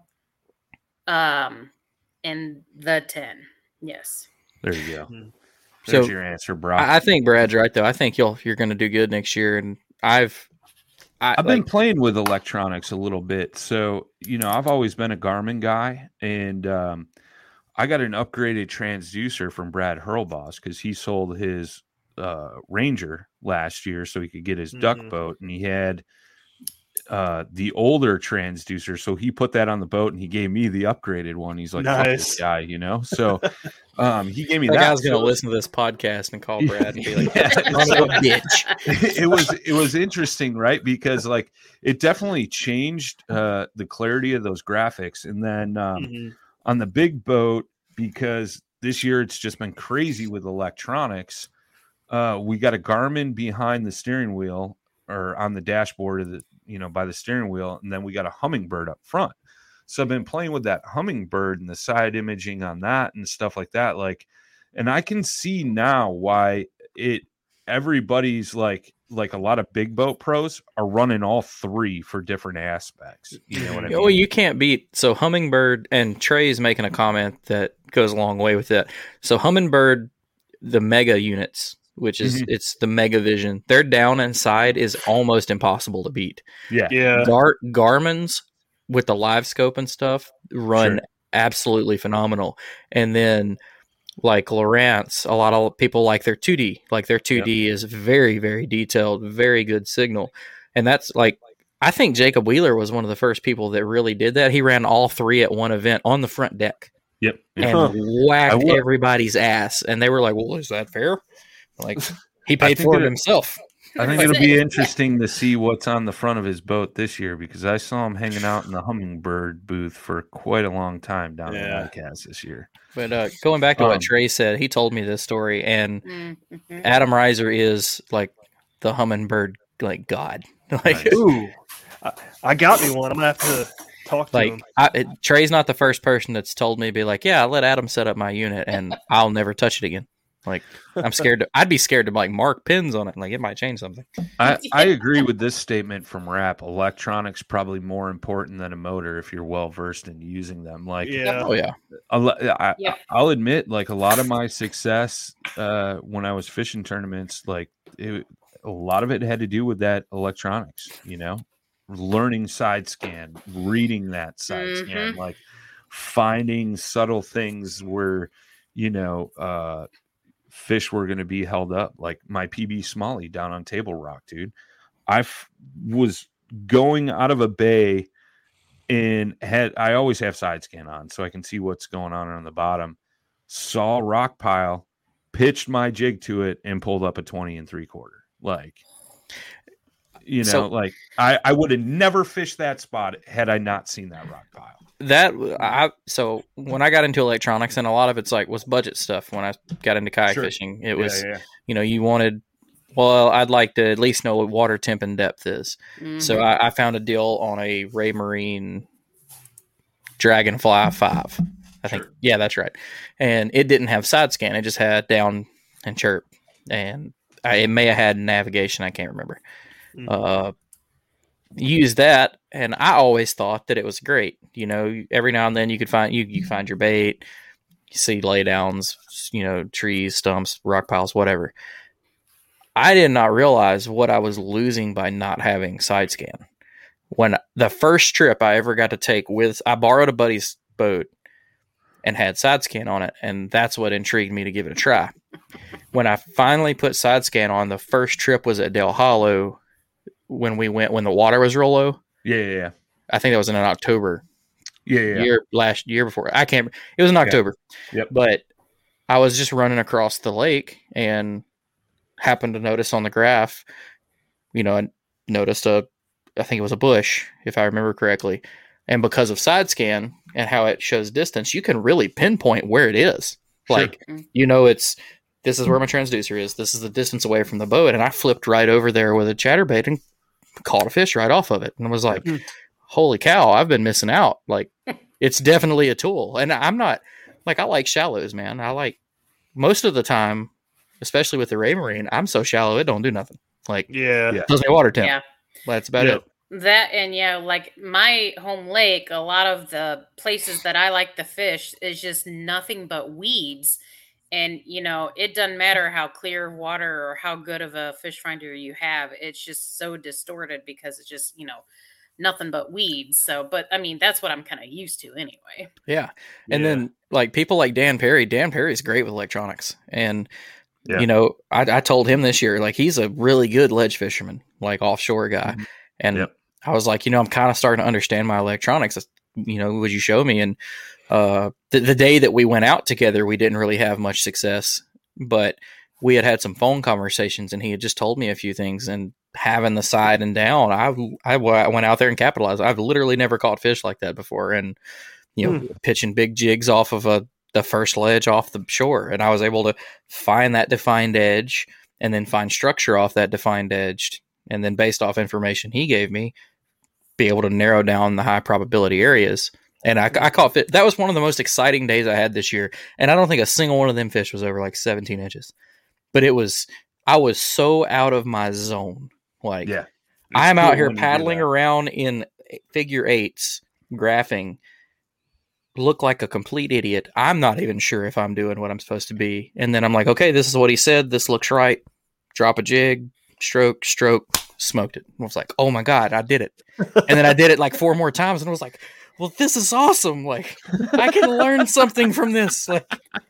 and the 10. Yes. There you go. There's your answer, bro. I think Brad's right though. I think you're going to do good next year, and I've been playing with electronics a little bit. So, I've always been a Garmin guy, and I got an upgraded transducer from Brad Hurlboss because he sold his Ranger last year so he could get his duck boat, and he had the older transducer, so he put that on the boat and he gave me the upgraded one. He's like, nice. Fuck this guy, so he gave me that. Guy's gonna listen to this podcast and call Brad and be like, bitch. It was interesting, right? Because it definitely changed the clarity of those graphics, and then On the big boat, because this year it's just been crazy with electronics, we got a Garmin behind the steering wheel or on the dashboard of the, by the steering wheel, and then we got a Humminbird up front. So I've been playing with that Humminbird and the side imaging on that and stuff like that. Like, and I can see now why everybody's like a lot of big boat pros are running all three for different aspects. You know what I mean? Well, you can't beat. So Humminbird, and Trey's making a comment that goes a long way with that. So Humminbird, the mega units, which is it's the Mega Vision, their down and side is almost impossible to beat. Yeah. Garmin's with the live scope and stuff run absolutely phenomenal. And then like Lowrance, a lot of people like their 2D. Like their 2D is very, very detailed, very good signal. And that's like, I think Jacob Wheeler was one of the first people that really did that. He ran all three at one event on the front deck. Yep. And whacked everybody's ass. And they were like, well, is that fair? Like, he paid for it himself. I think it'll be interesting to see what's on the front of his boat this year, because I saw him hanging out in the Humminbird booth for quite a long time down in ICAST this year. But going back to what Trey said, he told me this story, and Adam Reiser is like the Humminbird like god. Like, ooh, I got me one. I'm gonna have to talk to him. Trey's not the first person that's told me to be like, yeah, I'll let Adam set up my unit, and I'll never touch it again. Like, I'm scared. I'd be scared to like mark pins on it. Like, it might change something. I agree with this statement from Rap. Electronics probably more important than a motor if you're well versed in using them. Like, I'll admit, like, a lot of my success when I was fishing tournaments, like, a lot of it had to do with that electronics. Learning side scan, reading that side scan, like finding subtle things where fish were going to be held up, like my PB Smalley down on Table Rock, dude. I was going out of a bay and I always have side scan on so I can see what's going on the bottom. Saw a rock pile, pitched my jig to it, and pulled up a 20 3/4. Like, I would have never fished that spot had I not seen that rock pile. So when I got into electronics, and a lot of it's like was budget stuff. When I got into kayak fishing, it was you wanted. Well, I'd like to at least know what water temp and depth is. So I found a deal on a Raymarine Dragonfly 5. I think, yeah, that's right. And it didn't have side scan; it just had down and chirp, and it may have had navigation. I can't remember. Use that, and I always thought that it was great. Every now and then you could find you find your bait, you see laydowns, trees, stumps, rock piles, whatever. I did not realize what I was losing by not having side scan. When the first trip I ever got to take I borrowed a buddy's boat and had side scan on it, and that's what intrigued me to give it a try. When I finally put side scan on, the first trip was at Dale Hollow. When we went, when the water was real low. Yeah. I think that was in October. Yeah. Year before. I can't. It was in October. Yep. But I was just running across the lake and happened to notice on the graph, I noticed I think it was a bush, if I remember correctly. And because of side scan and how it shows distance, you can really pinpoint where it is. Sure. Like, this is where my transducer is. This is the distance away from the boat. And I flipped right over there with a chatterbait and caught a fish right off of it. And I was like, holy cow, I've been missing out. Like, it's definitely a tool. And I'm not, like, I like shallows, man. I like, most of the time, especially with the Raymarine, I'm so shallow, it don't do nothing. Like, it does me water temp. Yeah. That's about it. That, and like my home lake, a lot of the places that I like to fish is just nothing but weeds. And, it doesn't matter how clear water or how good of a fish finder you have. It's just so distorted because it's just, nothing but weeds. So, but I mean, that's what I'm kind of used to anyway. Yeah. And then like people like Dan Perry's great with electronics. And, I told him this year, like, he's a really good ledge fisherman, like offshore guy. And I was like, I'm kind of starting to understand my electronics. Would you show me? And, the day that we went out together, we didn't really have much success, but we had some phone conversations, and he had just told me a few things. And having the side and down, I went out there and capitalized. I've literally never caught fish like that before, and pitching big jigs off of the first ledge off the shore. And I was able to find that defined edge and then find structure off that defined edge. And then based off information he gave me, be able to narrow down the high probability areas. And I caught fish. That was one of the most exciting days I had this year. And I don't think a single one of them fish was over like 17 inches. But I was so out of my zone. Like, I'm out here paddling around in figure eights, graphing, look like a complete idiot. I'm not even sure if I'm doing what I'm supposed to be. And then I'm like, okay, this is what he said. This looks right. Drop a jig, stroke, smoked it. I was like, oh my God, I did it. And then I did it like 4 more times and I was like, well, this is awesome. Like, I can learn something from this. Like,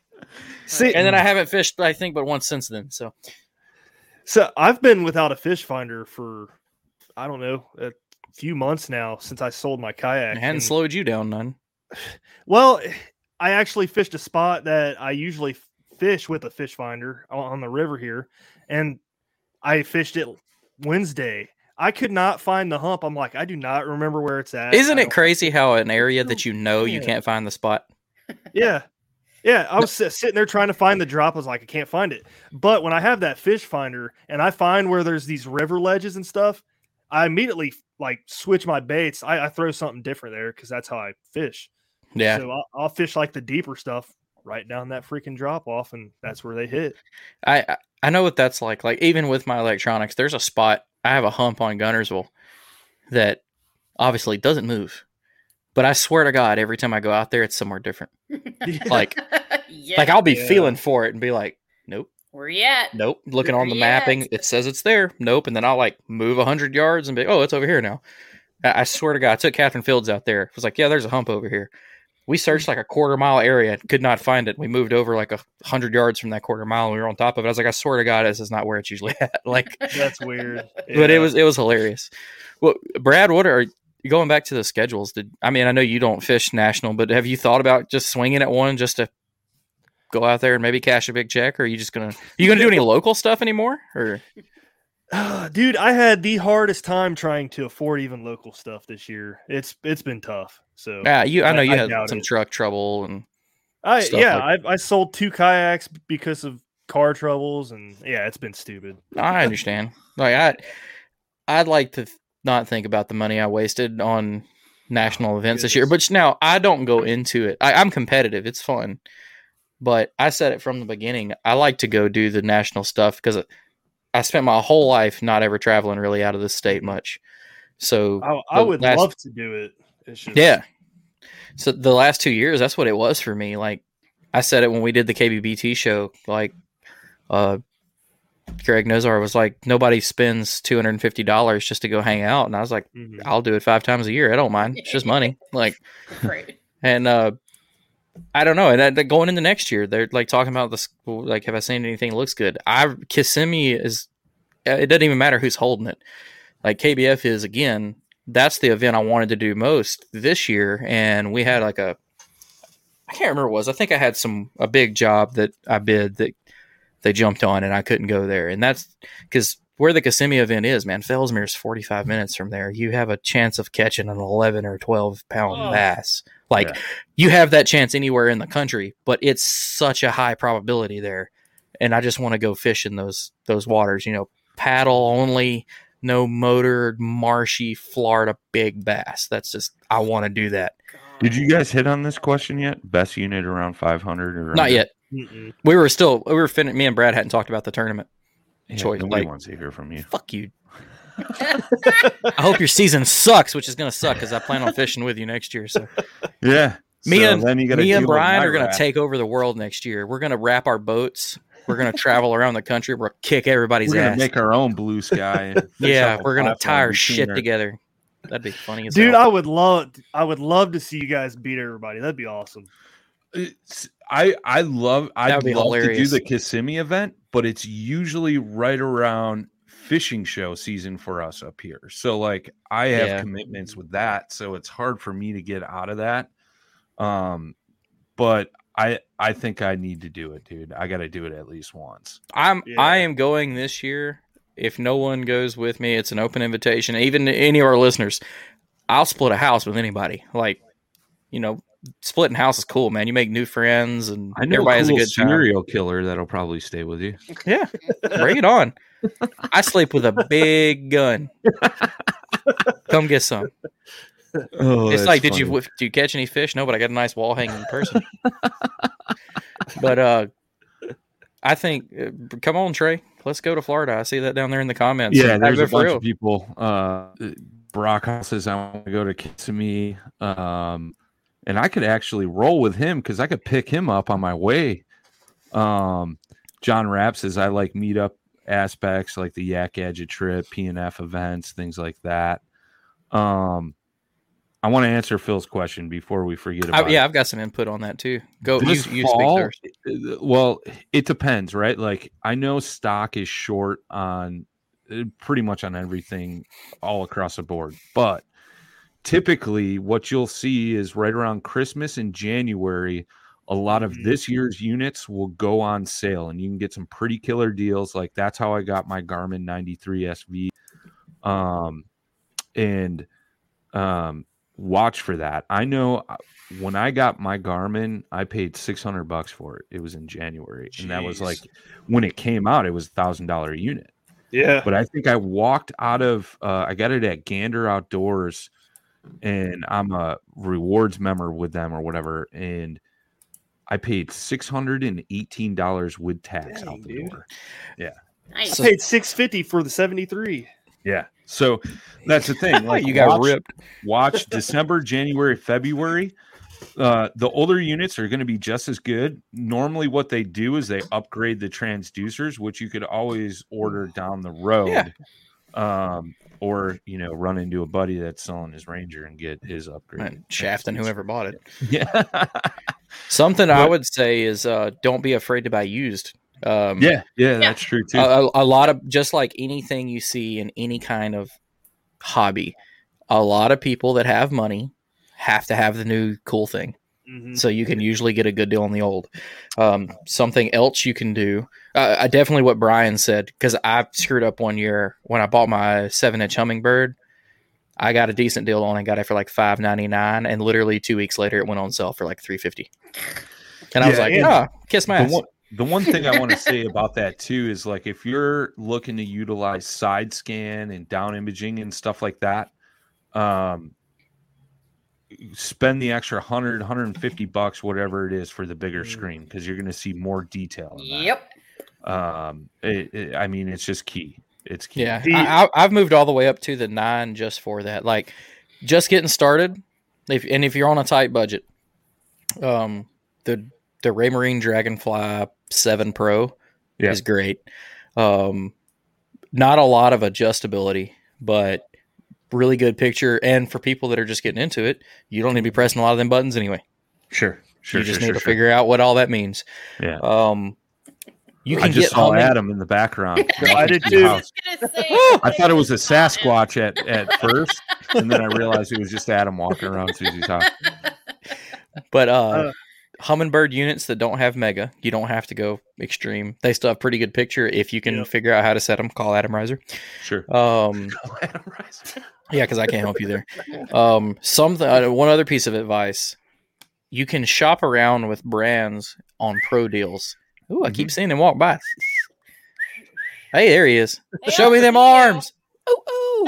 see, and then I haven't fished, I think, but once since then. So I've been without a fish finder for, I don't know, a few months now since I sold my kayak. It hadn't slowed you down none. Well, I actually fished a spot that I usually fish with a fish finder on the river here. And I fished it Wednesday. I could not find the hump. I'm like, I do not remember where it's at. Isn't it crazy how an area that you can't find the spot? Yeah. Yeah. I was sitting there trying to find the drop. I was like, I can't find it. But when I have that fish finder and I find where there's these river ledges and stuff, I immediately like switch my baits. I throw something different there because that's how I fish. Yeah. So I'll fish like the deeper stuff right down that freaking drop off, and that's where they hit. I know what that's like. Like, even with my electronics, there's a spot. I have a hump on Gunnersville that obviously doesn't move. But I swear to God, every time I go out there, it's somewhere different. Like, like I'll be feeling for it and be like, nope. Where you at? Nope. Looking on the mapping, it says it's there. Nope. And then I'll like move 100 yards and be, oh, it's over here now. I swear to God, I took Catherine Fields out there. It was like, yeah, there's a hump over here. We searched like a 1/4 mile area, could not find it. We moved over like 100 yards from that 1/4 mile, and we were on top of it. I was like, I swear to God, this is not where it's usually at. Like, that's weird. Yeah. But it was hilarious. Well, Brad, what are you going back to the schedules? I know you don't fish national, but have you thought about just swinging at one just to go out there and maybe cash a big check? Or are you just gonna do any local stuff anymore? Or dude, I had the hardest time trying to afford even local stuff this year. It's been tough. So yeah, I know you had some truck trouble and I sold 2 kayaks because of car troubles, and yeah, it's been stupid. I understand. Like I'd like to not think about the money I wasted on national events this year, but now I don't go into it. I'm competitive. It's fun. But I said it from the beginning. I like to go do the national stuff because I spent my whole life not ever traveling really out of the state much. So I would love to do it. It's just... Yeah. So the last 2 years, that's what it was for me. Like I said it when we did the KBBT show, like Greg Nozar was like, nobody spends $250 just to go hang out. And I was like, I'll do it 5 times a year. I don't mind. It's just money. Like, right. And I don't know. And going into next year, they're like talking about this. Like, have I seen anything that looks good? Kissimmee is. It doesn't even matter who's holding it. Like KBF is again. That's the event I wanted to do most this year, and we had like I can't remember what it was. I think I had a big job that I bid that they jumped on, and I couldn't go there. And that's because where the Kissimmee event is, man, Fellsmere is 45 minutes from there. You have a chance of catching an 11 or 12 pound bass. Like you have that chance anywhere in the country, but it's such a high probability there. And I just want to go fish in those waters, paddle only, no motor, marshy, Florida big bass. That's just, I want to do that. Did you guys hit on this question yet? Best unit around 500 or not yet? Mm-mm. We were me and Brad hadn't talked about the tournament choice. Nobody wants to hear from you. Fuck you. I hope your season sucks, which is going to suck because I plan on fishing with you next year. So yeah, me and Brian are going to take over the world next year. We're going to wrap our boats. We're going to travel around the country. We're going to kick everybody's ass. We're going to make our own blue sky. Yeah, we're going to tie our shit together. That'd be funny as dude. hell. I would love to see you guys beat everybody. That'd be awesome. I'd love to do the Kissimmee event, but it's usually right around fishing show season for us up here. So like I have commitments with that, so it's hard for me to get out of that. But I think I need to do it, dude. I got to do it at least once. I am going this year. If no one goes with me, it's an open invitation. Even any of our listeners, I'll split a house with anybody. Like, splitting house is cool, man. You make new friends, and I know everybody has a good serial killer that'll probably stay with you. Yeah, bring it on. I sleep with a big gun. Come get some. Oh, it's like, did you catch any fish? No, but I got a nice wall hanging person. But I think, come on, Trey, let's go to Florida. I see that down there in the comments. Yeah, there's a bunch of people. Brock says I want to go to Kissimmee, and I could actually roll with him because I could pick him up on my way. John Rapp says I like meetup aspects like the Yak Gadget trip, PNF events, things like that. I want to answer Phil's question before we forget about it. Yeah, I've got some input on that too. Go, you speak first. Well, it depends, right? Like, I know stock is short on pretty much on everything all across the board, but typically what you'll see is right around Christmas in January, a lot of this year's units will go on sale, and you can get some pretty killer deals. Like, that's how I got my Garmin 93 SV. Watch for that. I know when I got my Garmin, I paid $600 for it. It was in January. Jeez. And that was like, when it came out, it was $1,000 a unit. Yeah. But I think I walked out of, I got it at Gander Outdoors, and I'm a rewards member with them or whatever. And I paid $618 with tax out the door. Yeah. Nice. I paid $650 for the 73. Yeah. So that's the thing. Like, you got ripped. Watch December, January, February. The older units are going to be just as good. Normally what they do is they upgrade the transducers, which you could always order down the road. Yeah. Or, run into a buddy that's selling his Ranger and get his upgrade. And shafting whoever bought it. Yeah. Something I would say is don't be afraid to buy used. Yeah, that's true too. A lot of, just like anything you see in any kind of hobby, a lot of people that have money have to have the new cool thing. Mm-hmm. So you can usually get a good deal on the old. Something else you can do, definitely what Brian said, because I screwed up one year when I bought my 7-inch Hummingbird. I got a decent deal on it, got it for like $5.99, and literally 2 weeks later it went on sale for like $3.50. And I was like, kiss my ass. The one thing I want to say about that too is, like, if you're looking to utilize side scan and down imaging and stuff like that, spend the extra $150, whatever it is, for the bigger screen, because you're going to see more detail. Yep. I mean, it's just key. It's key. Yeah, I've moved all the way up to the 9 just for that. Like, just getting started. If you're on a tight budget, the Raymarine Dragonfly 7 Pro is great. Not a lot of adjustability, but really good picture. And for people that are just getting into it, you don't need to be pressing a lot of them buttons anyway. Sure. You just need to figure out what all that means. Yeah. You can I just saw Adam in the background. I did too. I thought it was a Sasquatch at first, and then I realized it was just Adam walking around Susie's house. But Humminbird units that don't have Mega, you don't have to go extreme. They still have pretty good picture if you can figure out how to set them. Call Adam Reiser. Sure. Call Adam Reiser. Yeah, because I can't help you there. One other piece of advice: you can shop around with brands on pro deals. Ooh, I keep seeing him walk by. Hey, there he is. Show me them arms. Ooh.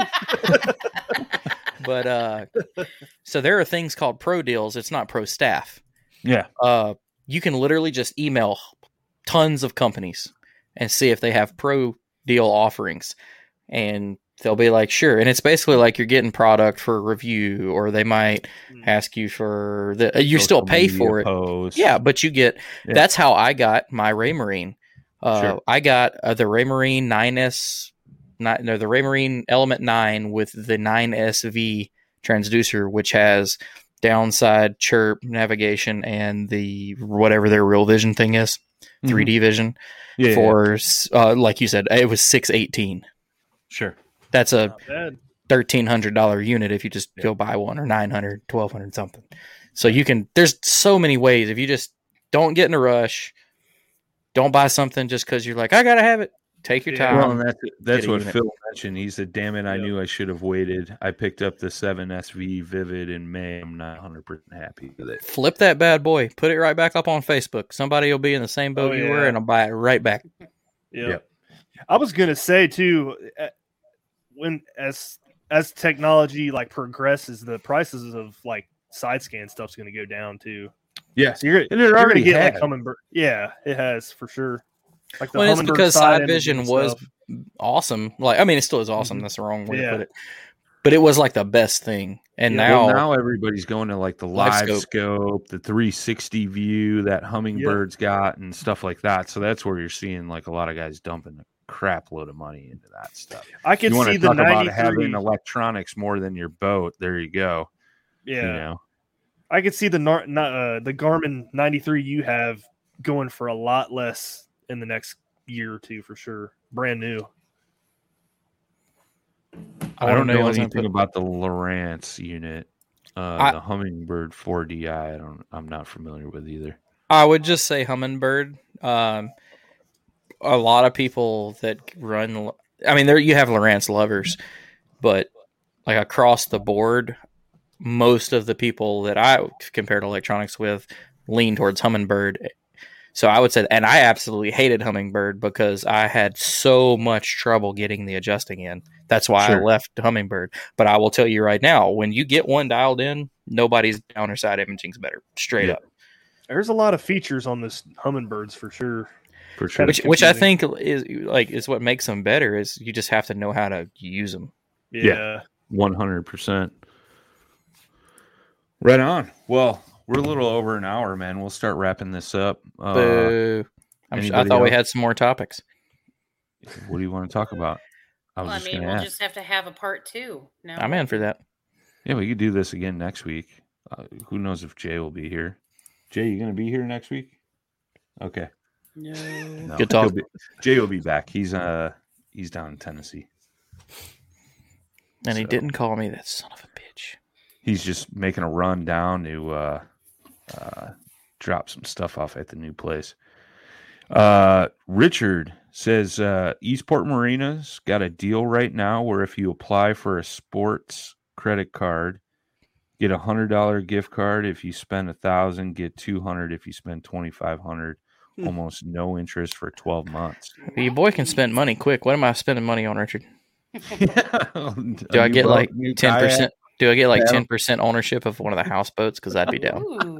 But so there are things called pro deals. It's not pro staff. Yeah. You can literally just email tons of companies and see if they have pro deal offerings, and they'll be like, sure. And it's basically like you're getting product for review, or they might ask you for you still pay for it. Post. Yeah, but you get, that's how I got my Raymarine. Sure. I got the Raymarine 9S, the Raymarine Element 9 with the 9SV transducer, which has downside chirp navigation and the whatever their Real Vision thing is, 3D vision. Like you said, it was $618. Sure. That's a $1,300 unit if you just go buy one, or $900, $1,200 something. So there's so many ways. If you just don't get in a rush, don't buy something just because you're like, I gotta have it. Take your time. Well, and that's what unit. Phil mentioned. He said, "Damn it, I knew I should have waited. I picked up the 7SV Vivid in May. I'm not 100% happy with it." Flip that bad boy. Put it right back up on Facebook. Somebody will be in the same boat you were, and I'll buy it right back. Yep. I was gonna say too, when as technology like progresses, the prices of like side scan stuff's gonna go down too. Yeah, so you're gonna get like Humminbird. Yeah, it has for sure. Like the it's because Side Vision was awesome. Like, I mean, it still is awesome. That's the wrong way to put it. But it was like the best thing. And now everybody's going to like the live scope, the 360 view that Hummingbird's got, and stuff like that. So that's where you're seeing like a lot of guys dumping a crap load of money into that stuff. I can see the 93 about having electronics more than your boat. There you go. Yeah, you know? I could see the Garmin 93 you have going for a lot less in the next year or two for sure. Brand new. I don't know anything about the Lowrance unit. The Humminbird 4DI, I'm not familiar with either. I would just say Humminbird. A lot of people that run, I mean, there you have Lowrance lovers, but like across the board, most of the people that I compared electronics with lean towards Humminbird. So I would say, and I absolutely hated Humminbird because I had so much trouble getting the adjusting in. That's why I left Humminbird. But I will tell you right now, when you get one dialed in, nobody's downer side imaging's better. Straight up. There's a lot of features on this Humminbirds for sure. For sure. Which I think is what makes them better is you just have to know how to use them. Yeah. 100%. Right on. Well, we're a little over an hour, man. We'll start wrapping this up. I thought we had some more topics. What do you want to talk about? We'll just have to have a part 2. No? I'm in for that. Yeah, we could do this again next week. Who knows if Jay will be here? Jay, you going to be here next week? Okay. No. Good talk. Jay will be back. He's down in Tennessee. And he didn't call me that son of a bitch. He's just making a run down to drop some stuff off at the new place. Richard says Eastport Marina's got a deal right now where if you apply for a sports credit card, get $100 gift card. If you spend $1,000, get $200. If you spend $2,500, almost no interest for 12 months. Your boy can spend money quick. What am I spending money on, Richard? Do I get like 10%? Do I get like 10% ownership of one of the houseboats? Because I'd be down.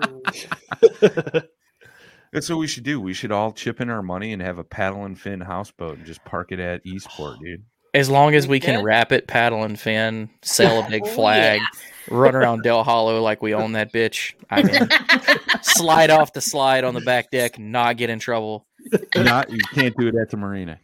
That's what we should do. We should all chip in our money and have a paddle and fin houseboat and just park it at Eastport, dude. As long as we can wrap it, paddle and fin, sell a big flag, run around Del Hollow like we own that bitch. I mean, slide off the slide on the back deck, not get in trouble. You can't do it at the marina.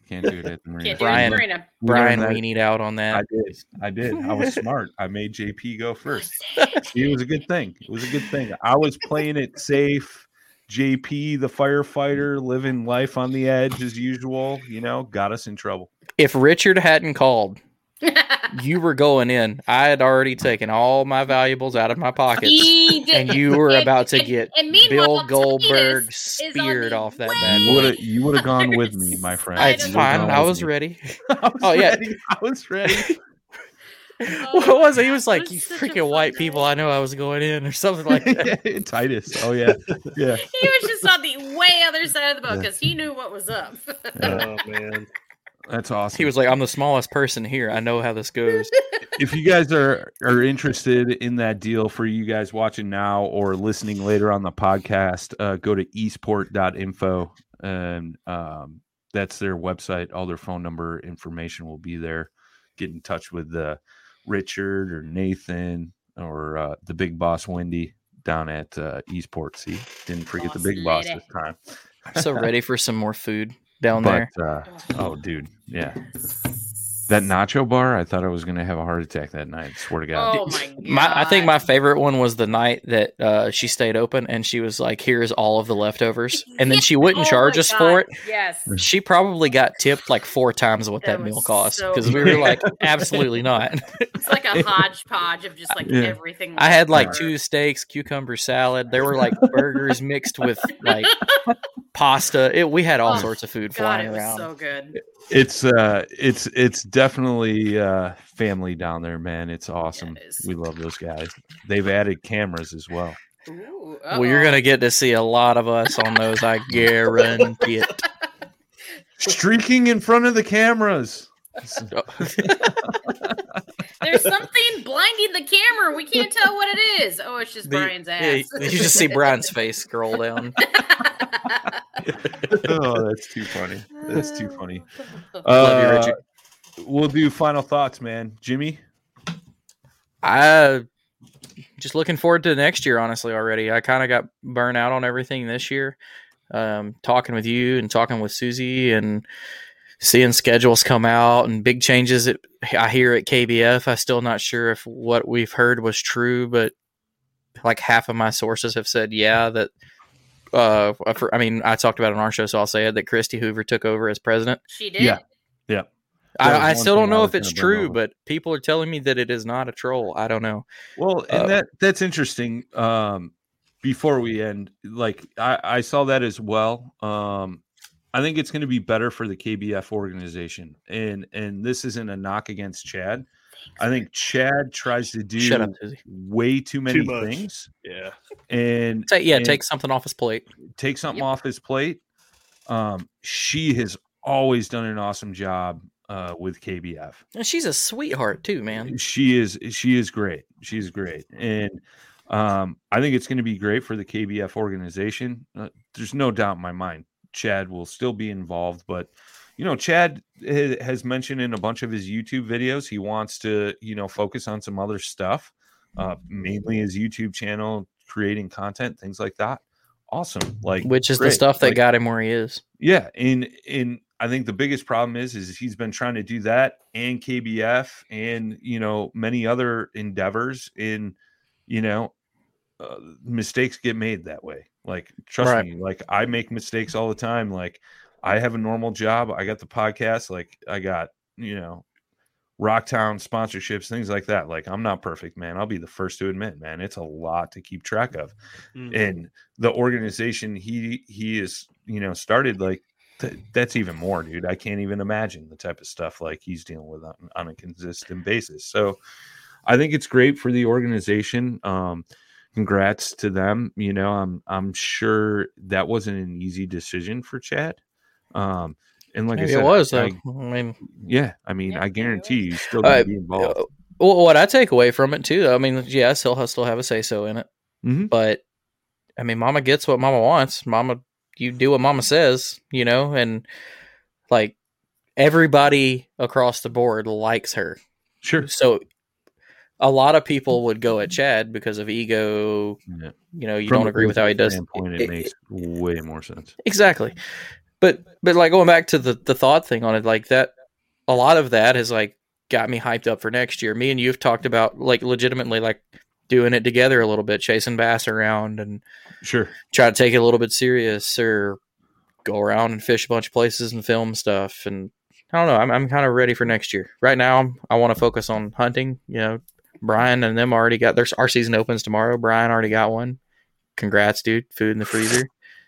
Brian, we need out on that. I did. I was smart. I made JP go first. It was a good thing. I was playing it safe. JP, the firefighter, living life on the edge as usual, got us in trouble. If Richard hadn't called, you were going in. I had already taken all my valuables out of my pockets, and you were about to get Bill Goldberg speared off that bad. You would have gone with me, my friend. It's fine. I was ready. I was ready. What was it? He was like, "You freaking white people! I know I was going in," or something like that. Titus. Oh yeah. He was just on the way other side of the boat because he knew what was up. Oh man. That's awesome. He was like, "I'm the smallest person here. I know how this goes." If you guys are interested in that deal for you guys watching now or listening later on the podcast, go to eastport.info and that's their website. All their phone number information will be there. Get in touch with Richard or Nathan or the big boss Wendy down at Eastport. See, didn't forget the big boss this time. I'm so ready for some more food down there. Oh, dude, yeah. That nacho bar, I thought I was going to have a heart attack that night. Swear to God. Oh my God. I think my favorite one was the night that she stayed open and she was like, here's all of the leftovers. And then she wouldn't charge us for it. Yes. She probably got tipped like 4 times what that meal cost because we were like, absolutely not. It's like a hodgepodge of just like everything. I had like 2 steaks, cucumber salad. There were like burgers mixed with like pasta. We had all sorts of food flying around. So good. It's definitely family down there, man. It's awesome. Yeah, it is. We love those guys. They've added cameras as well. Ooh, well, you're gonna get to see a lot of us on those. I guarantee it. Streaking in front of the cameras. There's something blinding the camera. We can't tell what it is. Oh, it's just Brian's ass. You just see Brian's face scroll down. Oh, that's too funny. That's too funny. Love you, Richard. We'll do final thoughts, man. Jimmy? I just looking forward to next year, honestly, already. I kind of got burnt out on everything this year. Talking with you and talking with Susie and seeing schedules come out and big changes that I hear at KBF. I'm still not sure if what we've heard was true, but like half of my sources have said, that I talked about it on our show, so I'll say it, that Christy Hoover took over as president. She did? Yeah. I still don't know if it's true, but people are telling me that it is not a troll. I don't know. Well, and that's interesting. Before we end, like I saw that as well. I think it's going to be better for the KBF organization, and this isn't a knock against Chad. I think Chad tries to do way too many things. Yeah, and take something off his plate. Take something off his plate. She has always done an awesome job with KBF, and she's a sweetheart too, man. She is great. She's great, and I think it's going to be great for the KBF organization. There's no doubt in my mind Chad will still be involved, but Chad has mentioned in a bunch of his YouTube videos he wants to focus on some other stuff, mainly his YouTube channel, creating content, things like that. Awesome, which is great. The stuff that got him where he is. Yeah, and I think the biggest problem is he's been trying to do that and KBF and many other endeavors in mistakes get made that way. Like, trust me, like I make mistakes all the time. Like, I have a normal job. I got the podcast. Like, I got, Rocktown sponsorships, things like that. Like, I'm not perfect, man. I'll be the first to admit, man, it's a lot to keep track of. Mm-hmm. And the organization he is, started, like, that's even more, dude. I can't even imagine the type of stuff like he's dealing with on a consistent basis. So I think it's great for the organization. Congrats to them. I'm sure that wasn't an easy decision for Chad. And like I said, it was. I guarantee you still going to be involved. Well, what I take away from it too, yes, he'll still have a say so in it. Mm-hmm. But Mama gets what Mama wants. Mama, you do what Mama says, and like everybody across the board likes her. Sure. So a lot of people would go at Chad because of ego. Yeah. You don't agree with how he does. It makes way more sense. Exactly. But like going back to the thought thing on it, like that, a lot of that has like got me hyped up for next year. Me and you've talked about like legitimately like doing it together a little bit, chasing bass around and sure try to take it a little bit serious or go around and fish a bunch of places and film stuff. And I don't know, I'm kind of ready for next year. Right now, I want to focus on hunting. Brian and them already got our season opens tomorrow. Brian already got one. Congrats, dude! Food in the freezer.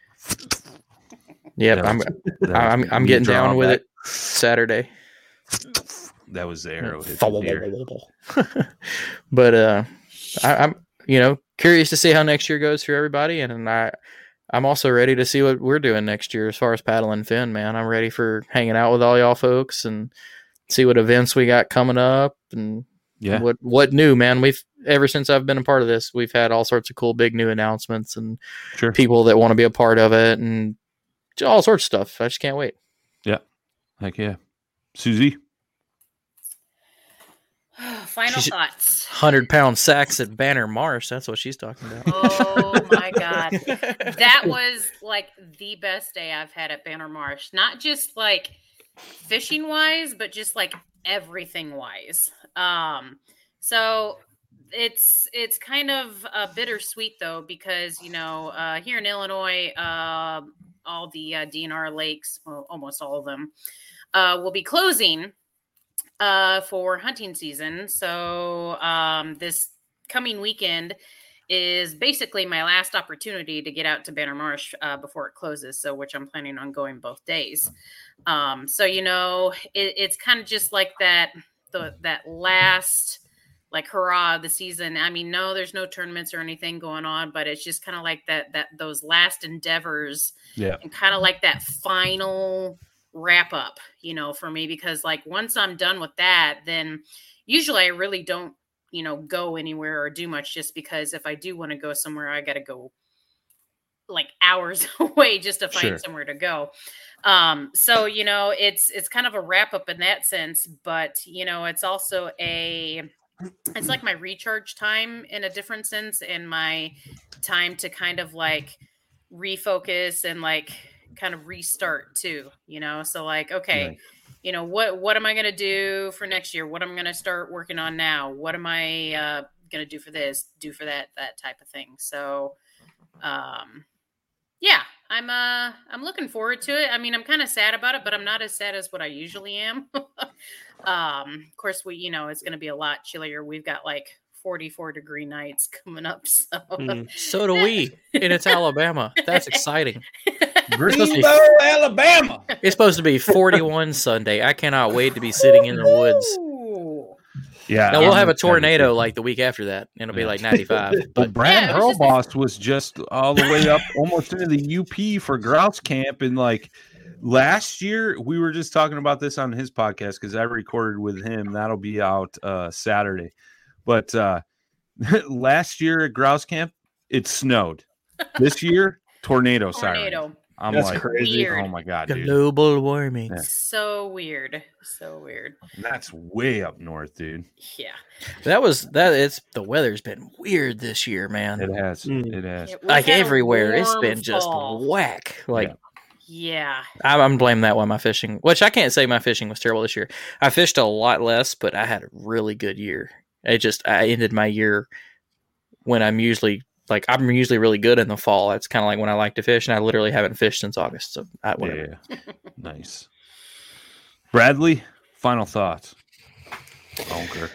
Yep, I'm getting down with it Saturday. That was the arrow. But I'm curious to see how next year goes for everybody, and I'm also ready to see what we're doing next year as far as Paddle and Fin. Man, I'm ready for hanging out with all y'all folks and see what events we got coming up and what new, man. We've ever since I've been a part of this, we've had all sorts of cool big new announcements and people that want to be a part of it and all sorts of stuff. I just can't wait. Yeah. Heck yeah. Susie? Final thoughts. 100-pound sacks at Banner Marsh. That's what she's talking about. Oh, my God. That was, like, the best day I've had at Banner Marsh. Not just, like, fishing-wise, but just, like, everything wise. So it's kind of bittersweet though, because here in Illinois, all the DNR lakes, well, almost all of them, will be closing for hunting season. So this coming weekend is basically my last opportunity to get out to Banner Marsh before it closes. So, which I'm planning on going both days. So it's kind of just like that last like hurrah of the season. I mean, no, there's no tournaments or anything going on, but it's just kind of like those last endeavors, and kind of like that final wrap up, for me, because like once I'm done with that, then usually I really don't, go anywhere or do much, just because if I do want to go somewhere, I got to go like hours away just to find somewhere to go. So, it's kind of a wrap up in that sense, but it's also it's like my recharge time in a different sense, and my time to kind of like refocus and like kind of restart too, so like, okay, what am I going to do for next year? What am I going to start working on now? What am I going to do for this, do for that type of thing. So, yeah, I'm looking forward to it. I mean, I'm kind of sad about it, but I'm not as sad as what I usually am. Of course, it's going to be a lot chillier. We've got like 44-degree nights coming up. So, so do we, and it's Alabama. That's exciting. Greenbow, Alabama. It's supposed to be 41 Sunday. I cannot wait to be sitting in the woods. Yeah, now we'll have a tornado like the week after that, and it'll be like 95. But Brad Hurlboss was just all the way up almost into the UP for grouse camp, and like last year we were just talking about this on his podcast because I recorded with him. That'll be out Saturday. But last year at grouse camp, it snowed. This year, tornado siren. I'm That's like, crazy. Weird. Oh my god, dude. Global warming. Yeah. So weird. And that's way up north, dude. Yeah. It's the weather's been weird this year, man. It has. It has. Yeah, Like had a everywhere, it's warm been just fall. whack. Like Yeah. I'm blaming that one. My fishing, which I can't say my fishing was terrible this year. I fished a lot less, but I had a really good year. I ended my year when I'm usually really good in the fall. That's kind of like when I like to fish, and I literally haven't fished since August. So whatever. Yeah. Nice. Bradley, final thoughts. Honker.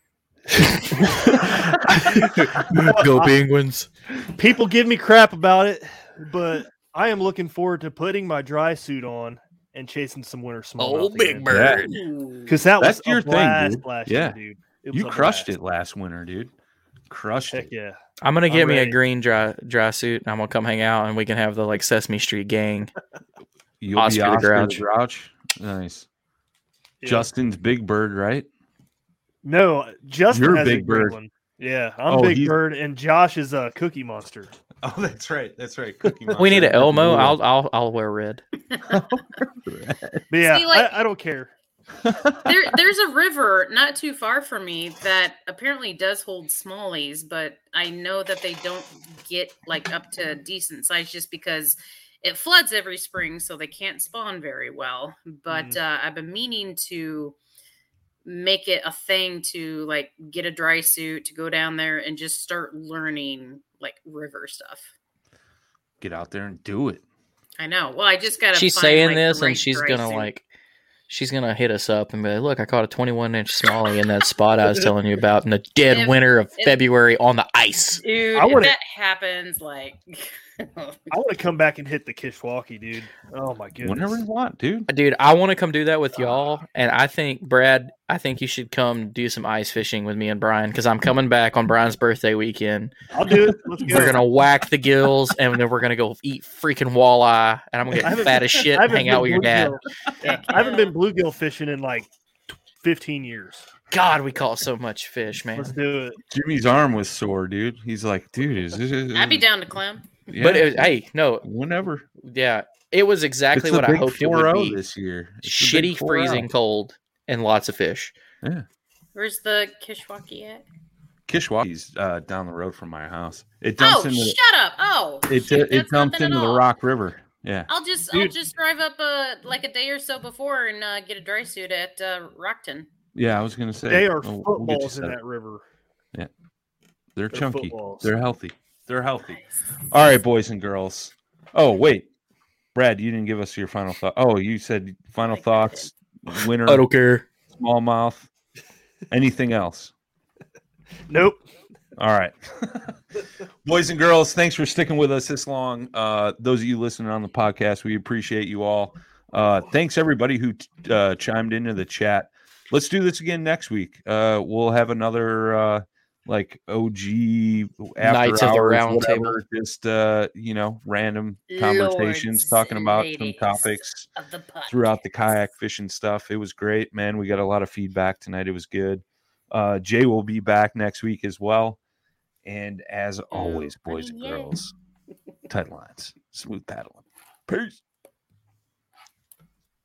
Go Penguins. People give me crap about it, but I am looking forward to putting my dry suit on and chasing some winter smallmouth. Oh, big bird. Because that's your a thing, blast dude. last Yeah. year, dude. You crushed it last winter, dude. Crushed Heck it. yeah. I'm gonna get me ready. a green dry suit, and I'm gonna come hang out, and we can have the like Sesame Street gang. You'll Oscar be the Oscar Grouch. the Grouch. Nice. Yeah. Justin's Big Bird, right? No, Justin You're has Big a great Bird. one. Yeah, I'm Oh, Big he's- Bird, and Josh is a Cookie Monster. Oh, that's right. That's right. Cookie We need an Elmo. I'll wear red. But yeah, See, like- I don't care. There's a river not too far from me that apparently does hold smallies, but I know that they don't get like up to decent size just because it floods every spring, so they can't spawn very well. But I've been meaning to make it a thing to like get a dry suit to go down there and just start learning like river stuff. Get out there and do it. I know. Well, I just gotta. She's find, saying like, this, the and right she's dry gonna suit. she's gonna hit us up and be like, "Look, I caught a 21-inch smallie in that spot I was telling you about in the dead winter of February on the ice." Dude, I if wanna- that happens, like. I want to come back and hit the Kishwaukee, dude. Oh my goodness. Whenever you want, dude. Dude, I want to come do that with y'all, and I think Brad, you should come do some ice fishing with me and Brian because I'm coming back on Brian's birthday weekend. I'll do it. Let's go. We're gonna whack the gills, and then we're gonna go eat freaking walleye, and I'm gonna I get haven't- fat as shit I and haven't hang out been with your dad. bluegill- Yeah, I haven't been bluegill fishing in like 15 years. God, we caught so much fish, man. Let's do it. Jimmy's arm was sore, dude. He's like, dude, is this? I'd be down to climb. Yeah, But hey, no, whenever. yeah, it was exactly It's a what I big hoped it would 4-0 be. this year. It's a big Shitty, 4-0. freezing cold, and lots of fish. Yeah. Where's the Kishwaukee at? Kishwaukee's down the road from my house. It dumps Oh, into shut up! Oh, it shit, it that's dumps nothing into at the all. Rock River. Yeah. I'll just drive up like a day or so before and get a dry suit at Rockton. Yeah, I was going to say they are footballs in that river. Yeah, they're chunky. Footballs. They're healthy. They're healthy. All right, boys and girls. Oh, wait. Brad, you didn't give us your final thought. Oh, you said final thoughts. Winner. I don't care. Smallmouth. Anything else? Nope. All right. Boys and girls, thanks for sticking with us this long. Those of you listening on the podcast, we appreciate you all. Thanks, everybody who chimed into the chat. Let's do this again next week. We'll have another like OG after Knights of the Round Table. Just random conversations talking about some topics throughout the kayak fishing stuff. It was great, man. We got a lot of feedback tonight. It was good. Jay will be back next week as well. And as always, boys and girls, tight lines, smooth paddling. Peace.